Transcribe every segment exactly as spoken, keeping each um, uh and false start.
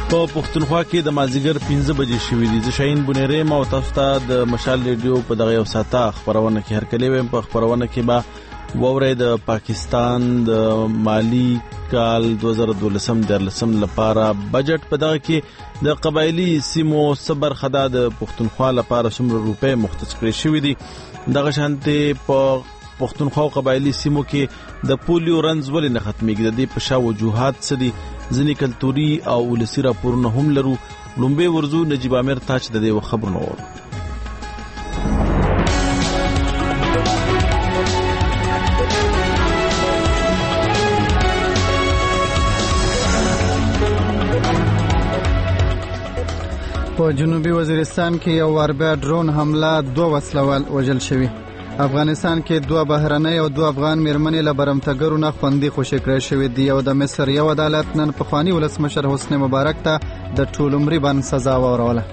په پښتونخوا کې د مازیګر پنځه بجې شوې دي. زه شاهین بنيري ما تاسو ته د مشال ریډیو په دغه یو ساعته خبرونه کې هرکلی ویم. په خبرونه کې به ووري د پاکستان د مالی کال دوه زره دولسم درلسم لپاره بجټ په دغه کې د قبایلی سیمو صبر خدا د پښتونخوا لپاره څومره روپۍ مختص کړې شوې دي. دغه شانته په پښتونخوا قبایلی سیمو کې د پولیو رنځ ولې نه ختمېږي؟ د دې په شا وجوهات څه دي؟ ځینې کلتوري او ولسي راپورونه هم لرو. لومبه ورزو نجیب امیر تاج د دې خبرونه ورو. په جنوبي وزیرستان کې یو واربیا ډرون حمله دوه وسلوال وژل شوي. افغانستان کې دوه بهرنۍ او دوه افغان میرمنې له برمتګرو نه خوندي خوشي کړې شوې دي. او د مصر یو عدالت نن پخواني ولسمشر حسنی مبارک ته د ټول عمري بند سزا وروړه.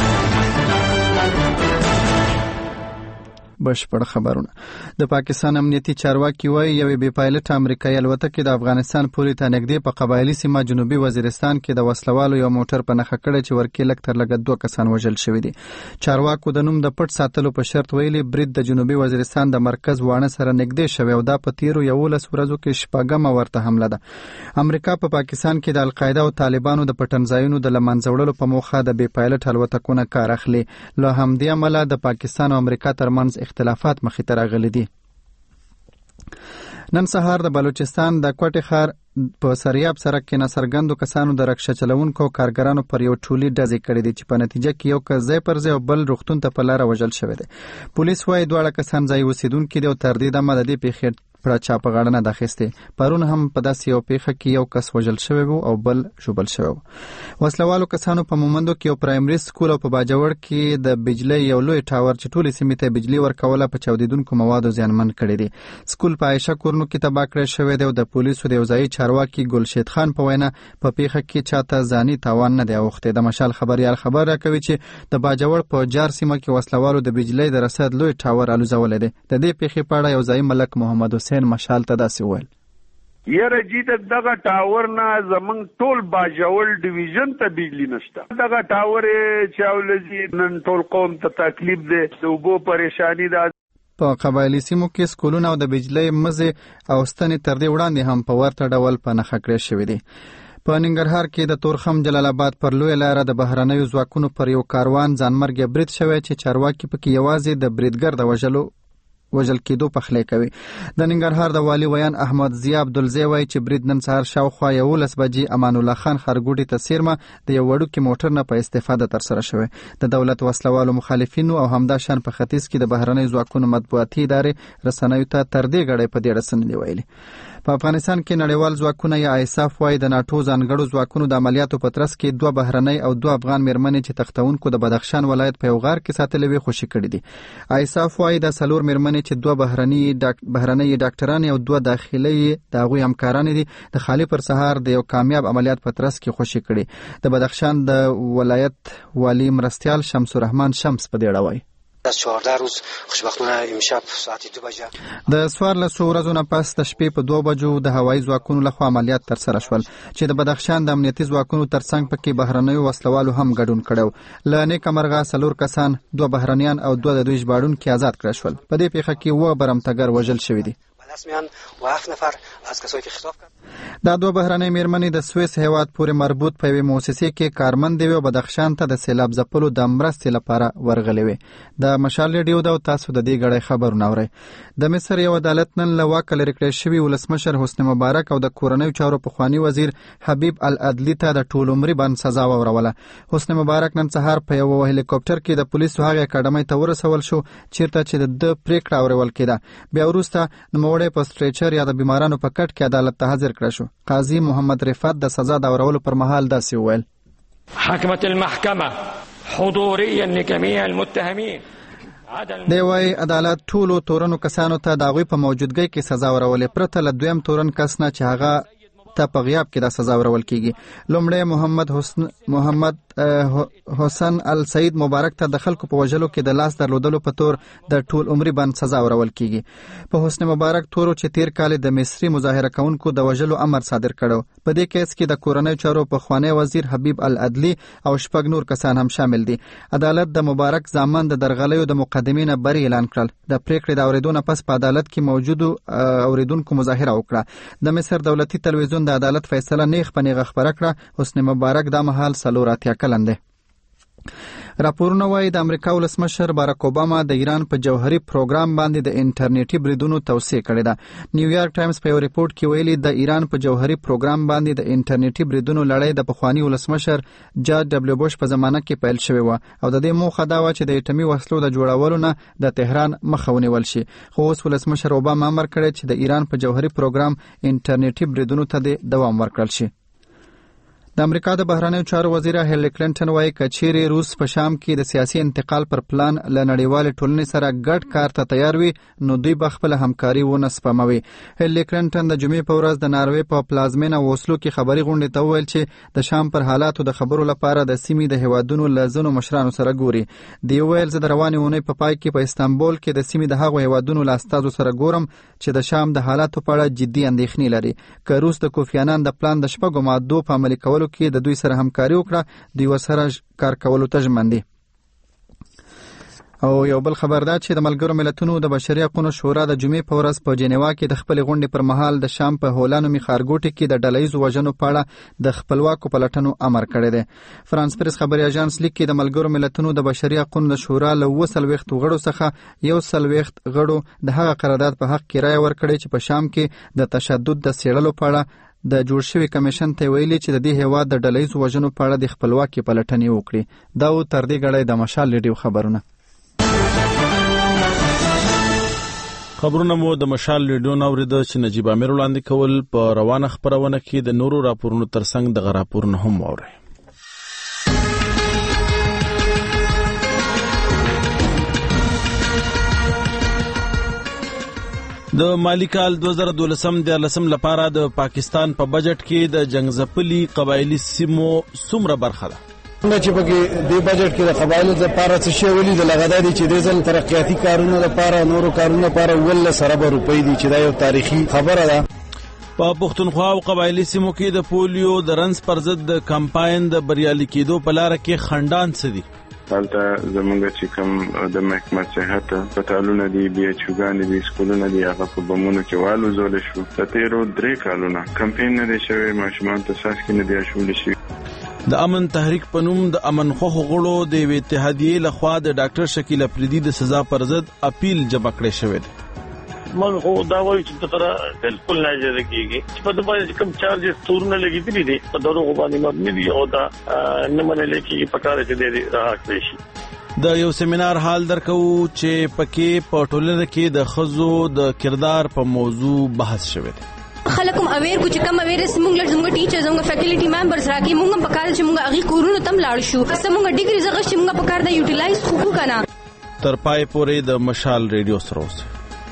بشپړ خبرونه. د پاکستان امنیتي چارواکي وایي یو بې پایلټ امریکایي الوتکه د افغانستان پورې ته نږدې په قبایلی سیمه جنوبي وزیرستان کې د وسلوالو یو موټر په نښه کړی چې ورکې لږ تر لږه دوه کسان وژل شوي دي. چارواکو د نوم د پټ ساتلو په شرط ویلي برید د جنوبي وزیرستان د مرکز واڼه سره نږدې شوی او دا په تیرو یولس ورځو کې شپږمه ورته حمله ده. امریکا په پا پاکستان کې د القاعده او طالبانو د پټنځایونو د لمنځه وړلو په موخه د بې پایلټ الوتکو کار اخلي. له همدې امله د پاکستان او امریکا ترمنځ اختلافات مخې ته راغلي دي. نن سهار د بلوچستان د کوټې ښار په سریاب سړک کې ناڅرګندو کسانو د رکشه چلوونکو کارګرانو پر یو ټولي ډزې کړې دي چې په نتیجه کې یو کس ځای پر ځای او بل روغتون ته په لاره وژل شوی دی. پولیس وايي دواړه کسان ځای اوسیدونکي دي او تر دې دمه د دې پیښې پړه چا په غاړه نه ده اخیستې. پرون هم په داسې یو پیښه کې یو کس وژل شوی و او بل ژوبل شوی و. وسلوالو کسانو په مومندو کې یو پرایمري سکول او په باجوړ کې د بجلی یو لوی ټاور چې ټولې سیمې ته بجلی ورکوله په چاودیدونکو موادو زیانمن کړی دي. سکول په عایشه کورنو کې تباه کړی شوی دی او د پولیسو د یو ځایي چارواکي ګلشید خان په وینا په پیښه کې چاته ځاني تاوان نه دی اوښتی. د مشال خبريال خبر راکوي چې د باجوړ په جار سیمه کې وسلوالو د بجلی د رسد لوی ټاور الوزولی دی. د دې پیښې په اړه یو ځایي ملک محمد حسین مشال ته داسې وویل: یاره جی د دغه ټاور نه زمونږ ټول باجوړ ډیویژن ته بجلی نشته. دغه ټاور چاولځي نن ټول قوم ته تکلیف دی، د اوبو پریشانی ده. په قبایلی سیمو کې سکولونه او د بجلی مزې او ستنې تر دې وړاندې هم په ورته ډول په نښه کړی شوي دي. په ننګرهار کې د تورخم جلال آباد پر لوی لاره د بهرنیو ځواکونو پر یو کاروان ځانمرګه برید شوی چې چارواکي پکې یوازې د بریدګر د وژلو وژل کېدو پخلی کوي. د ننګرهار د والي ویان احمد ضیا عبدالزی وایي چې برید نن سهار شاوخوا یولس بجې امان الله خان ښارګوټي ته څیرمه د یو وړوکي موټر نه په استفاده ترسره شوی. د دولت وسلوالو مخالفینو او همداشان په ختیځ کې د بهرنیو ځواکونو مطبوعاتي ادارې رسنیو ته تر دې ګړۍ په دې اړه څه نه دي ویلي. په افغانستان کې نړیوال ځواکونه یا ایساف وايي د ناټو ځانګړو ځواکونو د عملیاتو په ترڅ کې دوه بهرنۍ او دوه افغان میرمنې چې تختونکو د بدخشان ولایت په یو غار کې ساتلې وي خوشي کړي دي. ایساف وايي د څلور میرمنې چې دوه بهرنۍ ډاک... بهرنۍ ډاکټرانې او دوه داخلي د هغوی همکارانې دي د خالي پر سهار د یو کامیاب عملیات په ترڅ کې خوشي کړي. د بدخشان د ولایت والی مرستیال شمس الرحمن شمس په دې اړه وايي: از چهارده روز خوشبختانه امشب ساعت دو بجه د څوارلسو ورځو نه پس د شپې په دوه بجو د هوایي ځواکونو لخوا عملیات ترسره شول چې د بدخشان د امنیتي ځواکونو ترڅنګ پکې بهرنیو وسلوالو هم ګډون کړی. له نیکه مرغه څلور کسان، دوه بهرنیان او دوه د دوی ژباړونکي آزاد کړل شول. په دې پیښه کې اووه برمتګر وژل شوي دي. و هفت نفر از کسایی که خطاب کرد. دا دوه بهرنۍ میرمنې د سویس هیواد پورې مربوط په یوې مؤسسې کې کارمند وي او بدخشان ته د سیلاب ځپلو د مرستې لپاره ورغلې وي. د مشال ریډیو دا تاسو د دې غړې خبرونه اورئ. د مصر یو عدالت نن له واکه لرې کړی شوي ولسمشر حسنی مبارک او د کورنیو چارو پخواني وزیر حبیب العدلي ته د ټول عمري بند سزا وروړه. حسنی مبارک نن سهار په یو هلیکوپټر کې د پولیسو هغه اکاډمۍ ته ورسول شو چیرته چې د پریکړه اورول کېده. بیا وروسته نوموړی په سټریچر یا د بیمارانو په کټ کې عدالت ته حاضر کړی شو. قاضي محمد رفعت د سزا د اورولو پر مهال داسې وویل: حکمت المحکمه حضوريا لجميع المتهمين. دی وايي عدالت ټولو تورنو کسانو ته د هغوی په موجودګۍ کې سزا ورولې پرته له دویم تورن کس نه چې هغه ته په غیاب کې د سزا ورول کیږي. لومړی محمد حسن محمد حسن السعید مبارک ته د خلکو په وژلو کې د لاس درلودلو په تور د ټول عمري بند سزا ورول کیږي. په حسن مبارک تورو چې تیر کال د مصری مظاهره کوونکو د وژلو امر صادر کړو. په دې کیس کې د کورنۍ چارو پخوانی وزیر حبیب العدلی او شپږ نور کسان هم شامل دي. عدالت د مبارک ضامن د درغلیو د مقدمې نه بری اعلان کړل. د پریکړې د اوریدو نه پس په عدالت کې موجودو اوریدونکو مظاهره وکړه. د مصر دولتي تلویزیون د عدالت فیصله نیغ په نیغه خبره کړه. حسن مبارک د مهال څلور اتیا کلن دی. راپورونه وايي د امریکا ولسمشر باراک اوباما د ایران په جوهري پروګرام باندې د انټرنیټي بریدونو توصیه کړې ده. نیویارک ټایمز په یو ریپورت کې ویلي د ایران په جوهري پروګرام باندې د انټرنیټي بریدونو لړۍ د پخوانی ولسمشر جارج ډبلیو بوش په زمانه کې پیل شوې و او د دې موخه دا و چې د اټومي وسلو د جوړولو نه د تهران مخه ونیول شي. خو اوس ولسمشر اوباما امر کړی چې د ایران په جوهري پروګرام انټرنیټي بریدونو ته دوام ورکړل شي. د امریکا د بهرنیو چارو وزیر هیلری کلینټن وايي کچيري روس په شام کې د سیاسي انتقال پر پلان له نړیوال ټولنې سره ګډ کار ته تیار وي نو دوی به خپل همکاري ونه سپموي. هیلری کلینټن د جمعې په ورځ د ناروې په پلازمینه اوسلو کې خبري غونډې ته وویل چې د شام پر حالاتو د خبرو لپاره د سیمې د هیوادونو لزنو مشرانو سره ګوري. دی ویل زه د روانې اونۍ په پای کې په استانبول کې د سیمې د هغو هیوادونو لاستازو سره ګورم چې د شام د حالاتو په اړه جدي اندېښنې لري. که روس د کوفی انان د پلان د شپږو مادو په عملي کولو کې د دوی سره همکاري وکړه دوی ورسره کار کولو ته ژمن دي. او یو بل خبر ده چې د ملګرو ملتونو د بشري حقوقو شورا د جمعې په ورځ په جنیوا کې د خپل غونډې پر مهال د شام په هولانو می خارګوټي کې د ډلهیزو وژنو په اړه د خپلواکو پلټنو امر کړی دی. فرانس پریس خبري اژانس لیکي د ملګرو ملتونو د بشري حقوقو شورا له وسلويخت غړو څخه یو سلويخت غړو د هغه قرارداد په حق کې رائے ورکړي چې په شام کې د تشدد د سیړلو په اړه د جوړ شوی کمیشن ته ویلي چې د دې هیواد د ډلهیزو وژنو په اړه د خپلواکي پلټنې وکړي. دا و تر دې غړې د مشال ریډیو خبرونه. خبرونه مو د مشال ریډیو نو ورده چې نجیب امیر وړاندې کول په روانه خبرونه کې د نورو راپورونو ترڅنګ د غراپورونه هم وره. د مالی کال دوه زره دولسم دیارلسم لپاره د پاکستان په بجټ کې د جنگزپلي قبایلی سیمو څومره برخه ده؟ چې پکې د بجټ کې د قبایلو لپاره څه شی ولې د لغدادي چې د ځل ترقیاتي کارونو لپاره نورو کارونو لپاره ول سره روپۍ دي چې دا یو تاریخي خبره ده. په پښتونخوا او قبایلی سیمو کې د پولیو د رنس پر ضد د کمپاین د بریالي کېدو په لار کې خندان څه دي؟ حالته زمونږ چې کوم د محکمه صحت پټالونه دي بي اچ اوګان دي سکولونه دي هغه په بمونو کې والو زول شو. د تیرو درې کالونه کمپاین نه دی شوی ماشومان ته ساس کې نه دی شول شي. د امن تحریک په نوم د امن خو غړو د اتحادیې لخوا د ډاکټر شکیل افریدي د سزا پر ضد اپیل جمع کړی شوی دی. من خو دا وایي چې تر بالکل نه اجازه کیږي چې په دغه کوم چارجز تورونه لګیدلي دي په دغه باندې مبني دي او دا نه منل کیږي په کار کې د راحت شي. د یو سیمینار حال درکو چې پکې په ټولنه کې د خزو د کردار په موضوع بحث شوی دی. خلکم اویر کو چې کوم اویر سمونږ لږ زموږ ټیچرز زموږ فیکلټي ممبرز راکې مونږ په کار چې مونږ اغي کورونو تم لاړ شو سمونږ ډیګري زغه چې مونږ په کار دا یوټیلایز خو کنه. تر پای پورې د مشال ریډیو سره اوسه.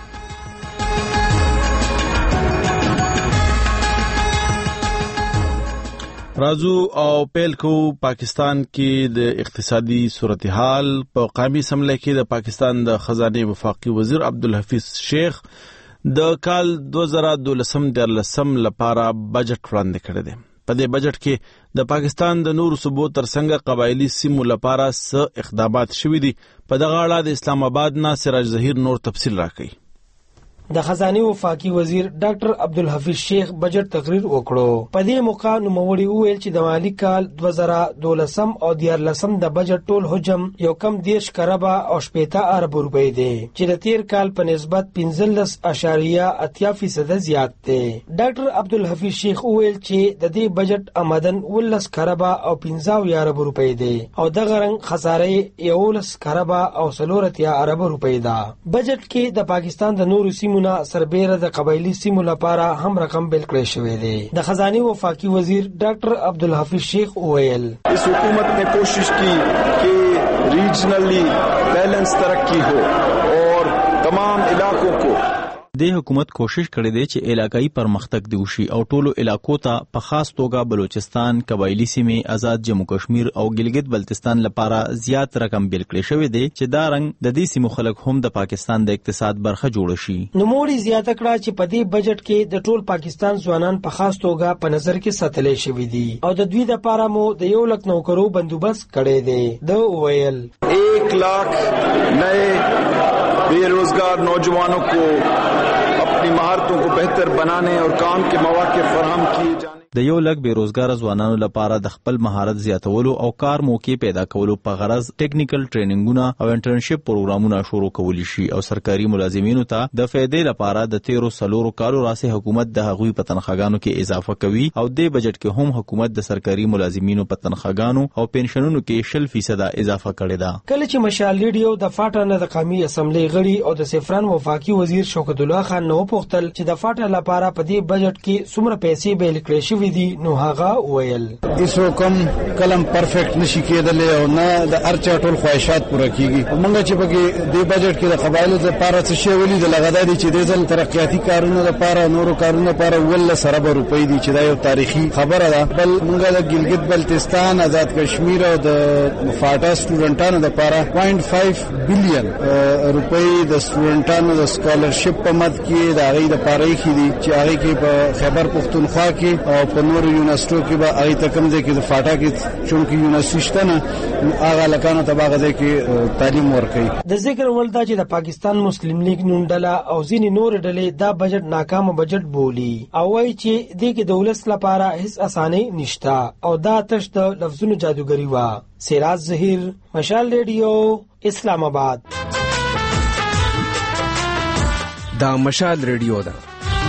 رازو او پیل کو پاکستان کې د اقتصادي صورتحال په قومي اسمبلی کې د پاکستان د خزانه وفاقي وزیر عبدالحفیظ شیخ د کال دوه زره دولسم دیارلسم لپاره بجټ وړاندې کړی دی. په دې بجټ کې د پاکستان د نورو صوبو ترڅنګ قبایلی سیمو لپاره څه اقدامات شوي دي. په دغه اړه د اسلام آباد نه سراج ظهیر نور تفصیل راکړي. د خزانه وفاقي وزیر ډاکټر عبدالحفیظ شیخ بجټ تقریر وکړو. په دې موقع نوموړي وویل چې د مالی کال دوه زره دولسم او دیارلسم د بجټ ټول حجم یو کم دیش کربا او شپېته ارب روپۍ دی چې د تیر کال په نسبت پنځلس اعشاریه اتیا فیصد زیات دی. ډاکټر عبدالحفیظ شیخ وویل چې د دې بجټ آمدن ولس کربا او پنځه ارب روپۍ دی او د غرنګ خسارې یولس کربا او څلورتیا ارب روپۍ ده. بجټ کې د پاکستان د نورو سیمو سربیره د قبایلی سیمو لپاره هم رقم بل کړی شوی دی. د خزانه وفاقي وزیر ډاکټر عبدالحفیظ شیخ وویل اس حکومت نے کوشش کی کہ ریجنلی بیلنس ترقی ہو اور تمام علاقوں کو د حکومت کوشش کړی دی چې علاقائی پرمختګ دی وشي او ټولو علاقو ته په خاص توګه بلوچستان، قبایلی سیمې، آزاد جموں کشمیر او ګلګت بلتستان لپاره زیات رقم بیل کړی شوی دی چې دا رنګ د دې سیمو خلک هم د پاکستان د اقتصاد برخه جوړ شي. نوموړي زیاته کړه چې په دې بجټ کې د ټول پاکستان ځوانان په خاص توګه په نظر کې ساتلې شوی دي او د دوی لپاره مو د یو لک نوکرو بندوبست کړی دی. د ویل ایک لاکھ نئے بے روزگار نوجوانوں کو اپنی مہارتوں کو بہتر بنانے اور کام کے مواقع فراہم کیے جانے د یو لک بیروزګار ځوانانو لپاره د خپل مهارت زیاتولو او کار موقع پیدا کولو په غرض ټیکنیکل ټریننګونه او انټرنشپ پروګرامونه شروع کولی شي او سرکاري ملازمینو ته د فائدې لپاره د تیرو سلورو کالو راسه حکومت د هغوی په تنخواګانو کې اضافه کوي او د بجټ کې هم حکومت د سرکاري ملازمینو په تنخواګانو او پنشنونو کې شل فیصد اضافه کړی ده. کله چې مشال ریډیو د فاټا نه د قومي اسمبلی غړي او د سفران وفاقي وزیر شوکت الله خان نو پوښتل چې د فاټا لپاره په دې بجټ کې څومره پیسې بیل کړې شوې دي. نو هغه ویل ایسو کم کلم پرفیکټ نشي کېدلی او نه د ارچا ټول خواهشات پوره کیږي. موږ چې پکې د بجټ کې د قبایلو لپاره څه شی ولې د لغدادي چې د ځل ترقیاتي کارونو لپاره نورو کارونو لپاره ول سره روپۍ دي چې دا یو تاریخي خبره ده. بل موږ د ګلګت بلتستان، آزاد کشمیر او د فاټا سټوډنټانو لپاره پوینټ فایو بلین روپۍ د سټوډنټانو د سکالرشپ په مد کې د هغې دپاره ایښي دي چې هغې کې په خیبر پښتونخوا کې او په نورو یونیورسټو کې به هغې ته کوم ځای کې د فاټا کې چونکې یونیورسټي شته نه هغه هلکانو ته به هغه ځای کې تعلیم ورکوي. د ذکر وړ دا چې د پاکستان مسلم لیگ نون ډله او ځینې نورې ډلې دا بجټ ناکامه بجټ بولي او وایي چې دې کې د ولس لپاره هیڅ اسانۍ نشته او دا تش د لفظونو جادوګري وه. سراج ظهیر، مشال ریډیو، اسلام آباد. دا مشال ریډیو ده.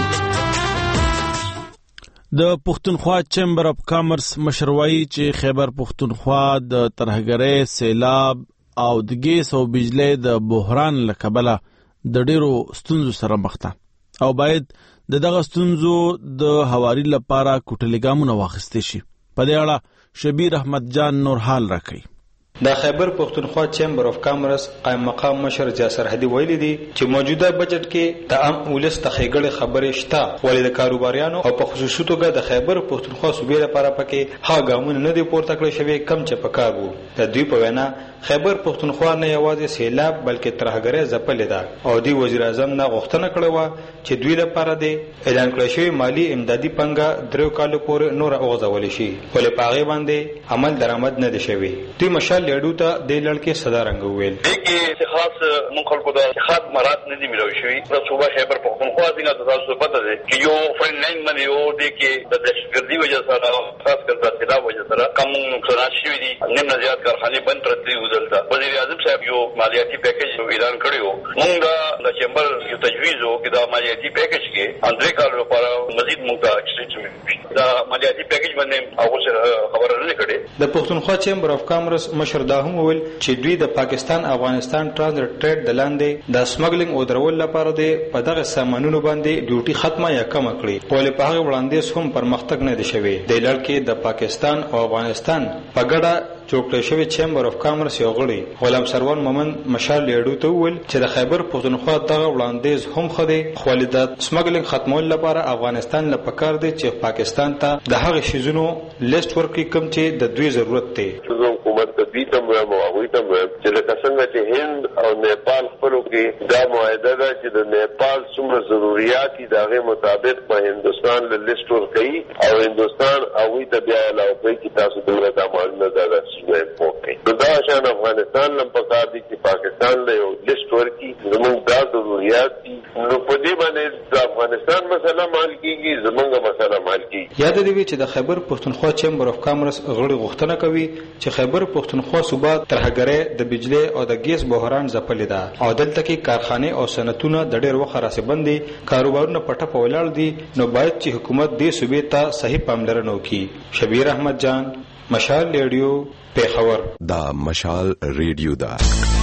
د پښتونخوا چیمبر اف کامرس مشروعي چې خیبر پښتونخوا د ترهګرۍ، سیلاب او د ګیس او بجلی د بحران له کبله د ډیرو ستونزو سره مخ ده او باید د دغه ستونزو د هواري لپاره کوټلي ګامونه واخیستل شي. په دې اړه شبیر احمد جان نور حال راکوي. د خیبر پښتونخوا چیمبر اف کامرس قائم مقام مشر جا سرحدي ویلي دي چې موجوده بجټ کې د عام ولس د ښېګړې خبرې شته، ولې د کاروباریانو او په خصوصي توګه د خیبر پښتونخوا صوبې لپاره پکې هغه ګامونه نه دي پورته کړی شوي کم چې پکار وو. د دوی په وینا خیبر پښتونخوا نه یوازې سیلاب بلکې ترهګرۍ ځپلې ده او دوی وزیر اعظم نه غوښتنه کړې وه چې دوی لپاره د اعلان کړی شوی مالي امدادي پنګه دریو کالو پورې نوره وغځولی شي، ولې په هغې باندې عمل درآمد نه دی شوی. دوی مشال لیډو ته دې لړکې صدا رنګ وویل دې کې خاص مونږ خلکو د اتحاد مراد نه دي ملوي شوي. د صوبه خیبر پښتونخوا څنګه تاسو پته ده چې یو فرند لاین باندې یو دې کې د دهشتګردي وجه سره خاص کر د سیلاب وجه سره کم نقصانات شوي دي. نیم نه زیات کارخانې بند پرتې وو. دلته وزیر اعظم صاحب یو مالیاتي پیکیج اعلان کړی وو. مونږ د چیمبر یو تجویز وو چې دا مالیاتي پیکیج کې اندرې کال لپاره مزید مونږ ته ایکسټنشن دا مالیاتي پیکیج باندې هغه سره خبره نه کړې. د پښتونخوا چیمبر اف کامرس مشر دا هم وویل چې دوی د پاکستان افغانستان ټرانزیټ ټریډ د لاندې د سمګلینګ او درول لپاره د په دغه سامانونو باندې ډیوټي ختمه یا کم کړي، ولې په هغه وړاندیز هم پرمختګ نه دی شوی. د لړکې د پاکستان او افغانستان په ګډه جوړ کړی شوی چیمبر اف کامرس یو غړي غلام سروان مومن مشال لیډو ته وویل چې د خیبر پښتونخوا دغه وړاندیز هم ښه دی، خو د سمګلینګ ختمولو لپاره افغانستان له پکار دی چې پاکستان ته د هغه شیزونو لیست ورکړي کوم چې د دوی ضرورت دی. حکومت ته دوی ته وایم او هغوی ته وایم چې لکه څنګه چې هند او نیپال خپلو کې دا معاهده ده چې د نیپال څومره ضروریات دي د هغې مطابق به هندوستان له لیست ورکوي او هندوستان هغوی ته بیا علاوه کوي چې تاسو دومره دا مالونه دا داسې امپورټ کوئ. نو دا شان افغانستان له پکار دي چې پاکستان له یو لیست ورکړي زموږ دا ضروریات دي. نو په دې باندې د افغانستان مسله حل کېږي، زموږ مسله حل کېږي. یاد دې وي چې د خیبر پښتونخوا چیمبر اف کامرس غړي غوښتنه کوي چې خیبر پښتونخوا صوبه ترهګرۍ، د بجلی او د ګیس بحران ځپلې ده او دلته کې کارخانې او صنعتونه د ډېر وخت راڅخه بند دي، کاروبارونه په ټپه ولاړ دي. نو باید چې حکومت دې صوبې ته صحیح پاملرنه وکړي. شبیر احمد جان، مشال ریډیو، پیښور. دا مشال ریډیو ده.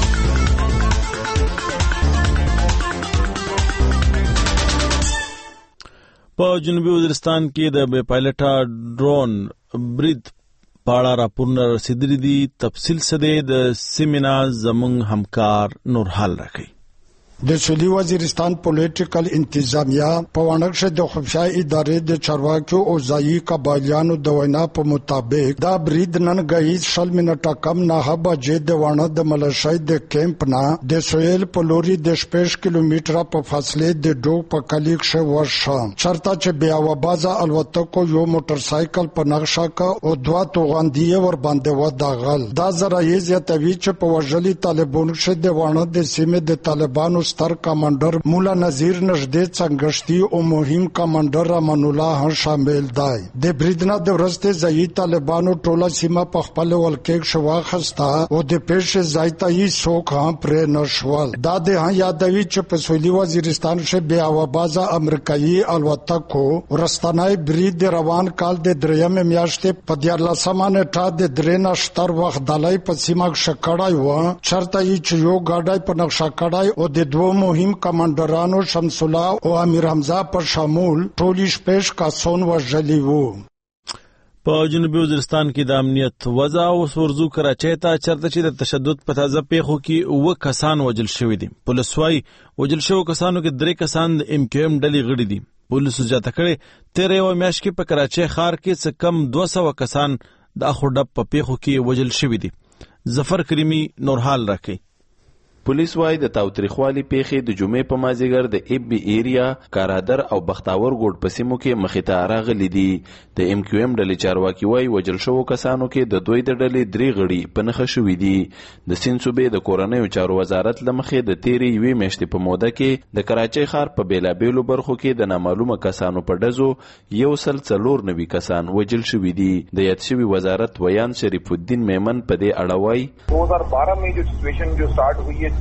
په جنوبي وزیرستان کې د بې پایلټه ډرون برید پاړه راپورونه رسیدلي دي. تفصیل څه دی د سیمې نه زموږ همکار نور حال راکوي. د سویلي وزیرستان پولیټیکل انتظامیه په وانکشه د خفشای ادارې د چارواکیو او ځایي قبایلیانو د وینا په مطابق دا برید نن غهیز شل منټه کم نه بجې د وانه د ملشای د کیمپ نه د سویل په لوري د شپږ کیلومتره په فاصله د ډو په کلیک شو ورشه چرته چې بیا وبازه الوتکو یو موټر سایکل په نقشه کا او دوا توغاندی ور باندې وداغل دا زرایي زیاتوي چې په وژلي طالبانو شه د وانه د سیمه د طالبانو ستر کمانډر مولا نذیر نږدې څنګشتي او مهم کمانډر رمان الله هم شامل دی د بریدنا د ورسته ځای طالبانو ټوله سیمه په خپل ولکې شوا خستا او د پېښې ځای ته یې څوک هم پرې نشول دا د یادوي چې په سویلي وزیرستان شه بیا وبازه امریکایي الوتکو ورستنای برید روان کال د دریم میاشتې په دیارلسمه نیټه د درېنا شتر وخت دلای په سیمه شکړای و چرته یې چې یو ګاډی په نقشه کړای او د دوه مهم کمانډرانو شمس الله او امیر حمزه پر شامل ټول شپږ کسان وژلي وو. په جنوبي وزیرستان کې د امنیت وضع او سورزو کراچۍ ته چرته چې د تشدد په تازه پیښو کې اوه کسان وژل شوي دي. پولیس وايي وژل شوو کسانو کې درې کسان د ام کیو ایم ډلې غړي دي. پولیسو زیاته کړې تېره یوه میاشت کې په کراچۍ ښار کې څه کم دوه سوه کسان د اخو ډب په پیښو کې وژل شوي دي. ظفر کریمي نور حال راکوي. پولیس وايي د تاوتریخوالي پیښې د جمعې په مازیګر د اب بي ایریا کارادر او بختاور ګوټ په سیمو کې مخې ته راغلي دي. د ام کیو ایم ډلې چارواکي وايي وژل شوو کسانو کې د دوی د ډلې درې غړي په نښه شوي دي. د سیند صوبې د کورنیو چارو وزارت له مخې د تیرې یوې میاشتې په موده کې د کراچۍ ښار په بیلابیلو برخو کې د نامعلومه کسانو په ډزو یو سل څلور نوي کسان وژل شوي دي. د یاد شوي وزارت ویان شریف الدین میمن په دې اړه وايي دو ہزار بارہ میں جو سچویشن جو سٹارٹ ہوئی ہے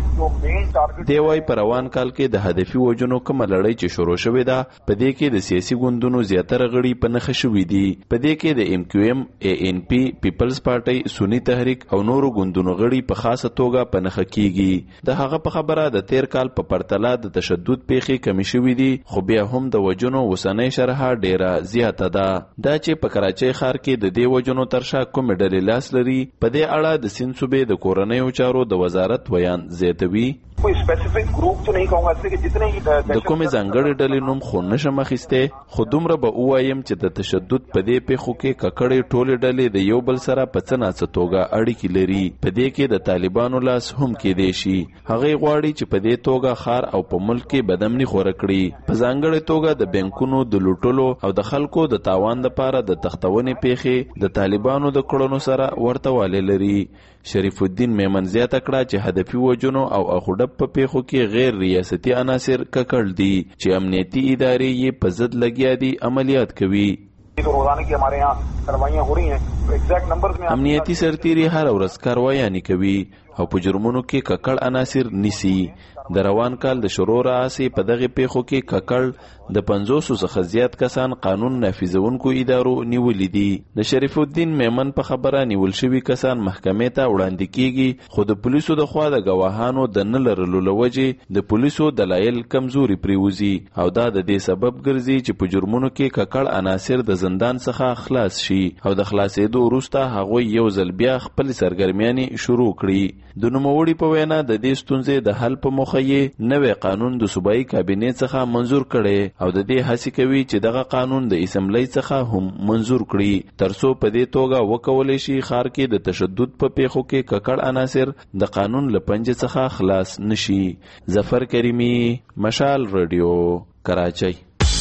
دی وايي په روان کال کې د هدفي وژنو کومه لړۍ چې شروع شوې ده په دې کې د سیاسي ګوندونو زیاتره غړي په نښه شوي دي. په دې کې د ام کیو ایم ای ان پی پیپلز پارټي سنی تحریک او نورو ګوندونو غړي په خاصه توګه په نښه کیږي. د هغه په خبره د تیر کال په پرتله د تشدد پیښې کمی شوي دي خو بیا هم د وژنو اوسنۍ شرحه ډیره زیاته ده. دا چې په کراچۍ ښار کې د دې وژنو تر شا کومې ډلې لاس لري په دې اړه د سیند صوبې د کورنیو چارو د وزارت ویان زیاتوي. کوئی سپیسیفک گروپ تو نہیں کہوں گا چې جتنے د کومې ځانګړې ډلې نوم خو نشم اخیسته خو دومره به ووایم چې د تشدد په دې پیښو کې ککړې ټولې ډلې د یو بل سره په څه ناڅه توګه اړیکې لري. په دې کې د طالبانو لاس هم کېدی شي. هغې غواړي چې په دې توګه ښار او په ملک کې بدامني خوره کړي. په ځانګړې توګه د بانکونو د لوټلو او د خلکو د تاوان لپاره د تختونې پیښې د طالبانو د کړنو سره ورته والی لري. شریف الدین میمن زیاته کړه چې هدفي وژنو او اخوډب په پیښو کې غیر ریاستي عناصر ککړ دي چې امنیتي ادارې یې په ضد لګیا دي عملیات کوي. امنیتي سرتیري هر ورځ کاروایانې کوي او په جرمونو کې ککړ عناصر نیسي. د روان کال د شروع راهیسې په دغه پیښو کې ککړ د پنځوسو څخه زیات کسان قانون نافذونکو ادارو نیولي دي. د شریف الدین میمن په خبره نیول شوي کسان محکمې ته وړاندې کیږي خو د پولیسو د خوا د ګواهانو د نه لرلو له وجې د پولیسو دلایل کمزوري پریوزي او دا د دې سبب ګرځي چې په جرمونو کې ککړ عناصر د زندان څخه خلاص شي او د خلاصېدو وروسته هغوی یو ځل بیا خپل سرګرمیانې شروع کړي. د نوموړي په وینا د دې ستونزې د حل په موخه یې نوی قانون د صوبایي کابینې څخه منظور کړي او د دې هڅې کوي چې دغه قانون د اسمبلی څخه هم منظور کړي ترڅو په دې توګه وکولی شي ښار کې د تشدد په پیښو کې ککړ عناصر د قانون له پنجې څخه خلاص نشي. ظفر کریمي، مشال رادیو، کراچۍ.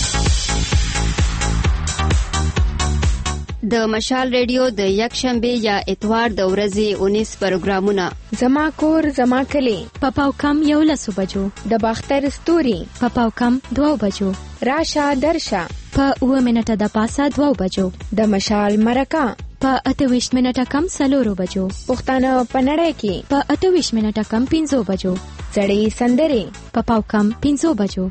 د مشال ریډیو د یک شنبه یا اتوار د ورځې اونیس پروګرامونه زما کور زما کلی پپاو کم یو لسو بجو د باختر ستوري پپاو کم دوو بجو راشه درشه په اوه منټه د پاسه دوو بجو د مشال مرکه په اته ویشت منټه کم سلورو بجو پښتانه په نړۍ کې په اته ویشت منټه کم پنځو بجو سړی سندرې پپاو کم پنځو بجو.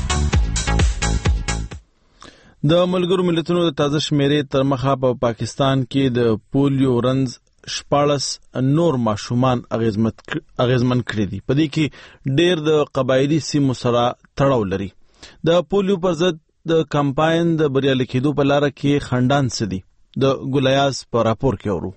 د ملګرو ملتونو د تازه شمیرې تر مخه په پا پاکستان کې د پولیو رنز شپاړس نور ماشومان اغیزمن کړي دي. په دې کې ډېر د قبایلي سیمو سره تړاو لري. د پولیو پر ضد د کمپاین د بریالي کېدو په لاره کې خنډان څه دي؟ د ګولیاز په راپور کې اورو.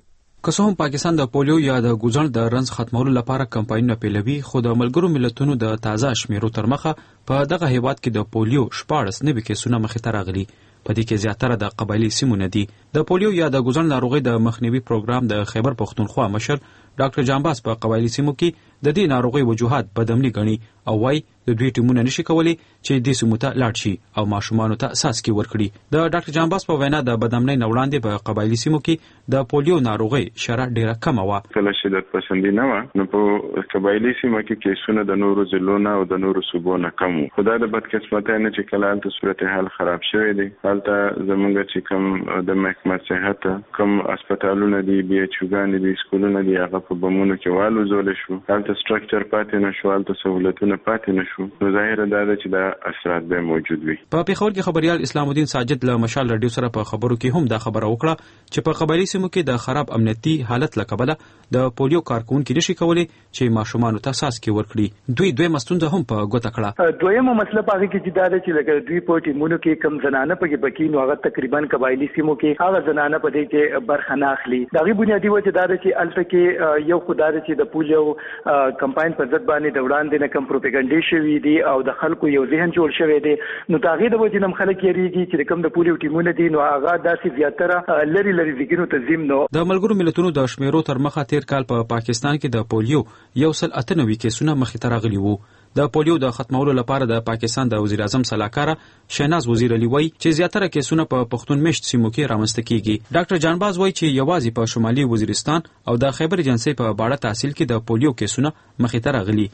که څه هم پاکستان د پولیو یا د ګوزڼ د رنځ ختمولو لپاره کمپاینونه پیلوي، خو د ملګرو ملتونو د تازه شمیرو تر مخه په دغه هیواد کې د پولیو شپاړس نوي کیسونه مخې ته راغلي. په دې کې زیاتره د قبایلي سیمو نه دي. د پولیو یا د ګوزڼ ناروغۍ د مخنیوي پروګرام د خیبر پښتونخوا مشر ډاکټر جانباز په قبایلي سیمو کې د دې ناروغۍ وجوهات بدامني ګڼي او وايي د دوی ټیمونه نشي کولی چې دې سیمو ته لاړ شي او ماشومانو ته څاڅکي ورکړي. د ډاکټر جانباز په وینا د بدامنۍ نه وړاندې په قبایلي سیمو کې د پولیو ناروغۍ شرح ډیره کمه وه. کله شدت پسندي نه وه، نو په قبایلي سیمو کې کیسونه د نورو ضلعو نه او د نورو صوبو نه کم وو. خو دا د بدقسمتۍ نه چې کله هلته صورتحال خراب شوی دی، هلته زمونږ چې کوم د محکمه صحت کوم هسپتالونه دي، بي ایچ اوګانې دي، سکولونه دي، هغه په بمونو کې والوزول شو. هلته سټرکچر پاتې نه شو، هلته سهولتونه پاتې نه شو. نو ظاهره دا ده چې دا اثرات به موجود وي. په پیښور کې خبريال اسلام الدین ساجد له مشال رادیو سره په خبرو کې هم دا خبره وکړه چې په قبایلي سیمو کې د خراب امنیتي حالت له کبله د پولیو کارکونکي نشي کولی چې ماشومانو ته څاڅکي ورکړي. دوی دوی مستونده هم په ګوته کړه. دویمه مسله په هغه کې چې دا ده چې لکه دوی په ټیمونو کې کم زنانه پکې پکې نو هغه تقریبا قبایلي سیمو کې هغه زنانه په دې کې برخه نه اخلي. دا غي بنیادی وجه دا ده چې الته کې یو خدای چې د پولیو کمپاین په ضد باندې د وړاندې نه کم پروپاګاندا شوی دی او د خلکو یو ذهن جوړ شوی دی. نو تاغي د وجه نم خلک یریږي چې کوم د پولیو ټیمونه دي نو هغه داسې زیاتره لری لری ذکرو تنظیم نو. د ملګرو ملتونو د شمیرو تر مخه تیر کال په پا پاکستان کې د پولیو یو سل اته نوي کیسونه مخې ته راغلي وو. د پولیو د ختمولو لپاره د پاکستان د وزیر اعظم سلاکار شیناز وزیر علي وای چې زیاتره کیسونه په پښتون مشت سیمو کې رامنځته کیږي. ډاکټر جانباز وای چې یوازې په شمالي وزیرستان او د خیبر ایجنسی په باړه تحصیل کې د پولیو کیسونه مخې ته راغلي.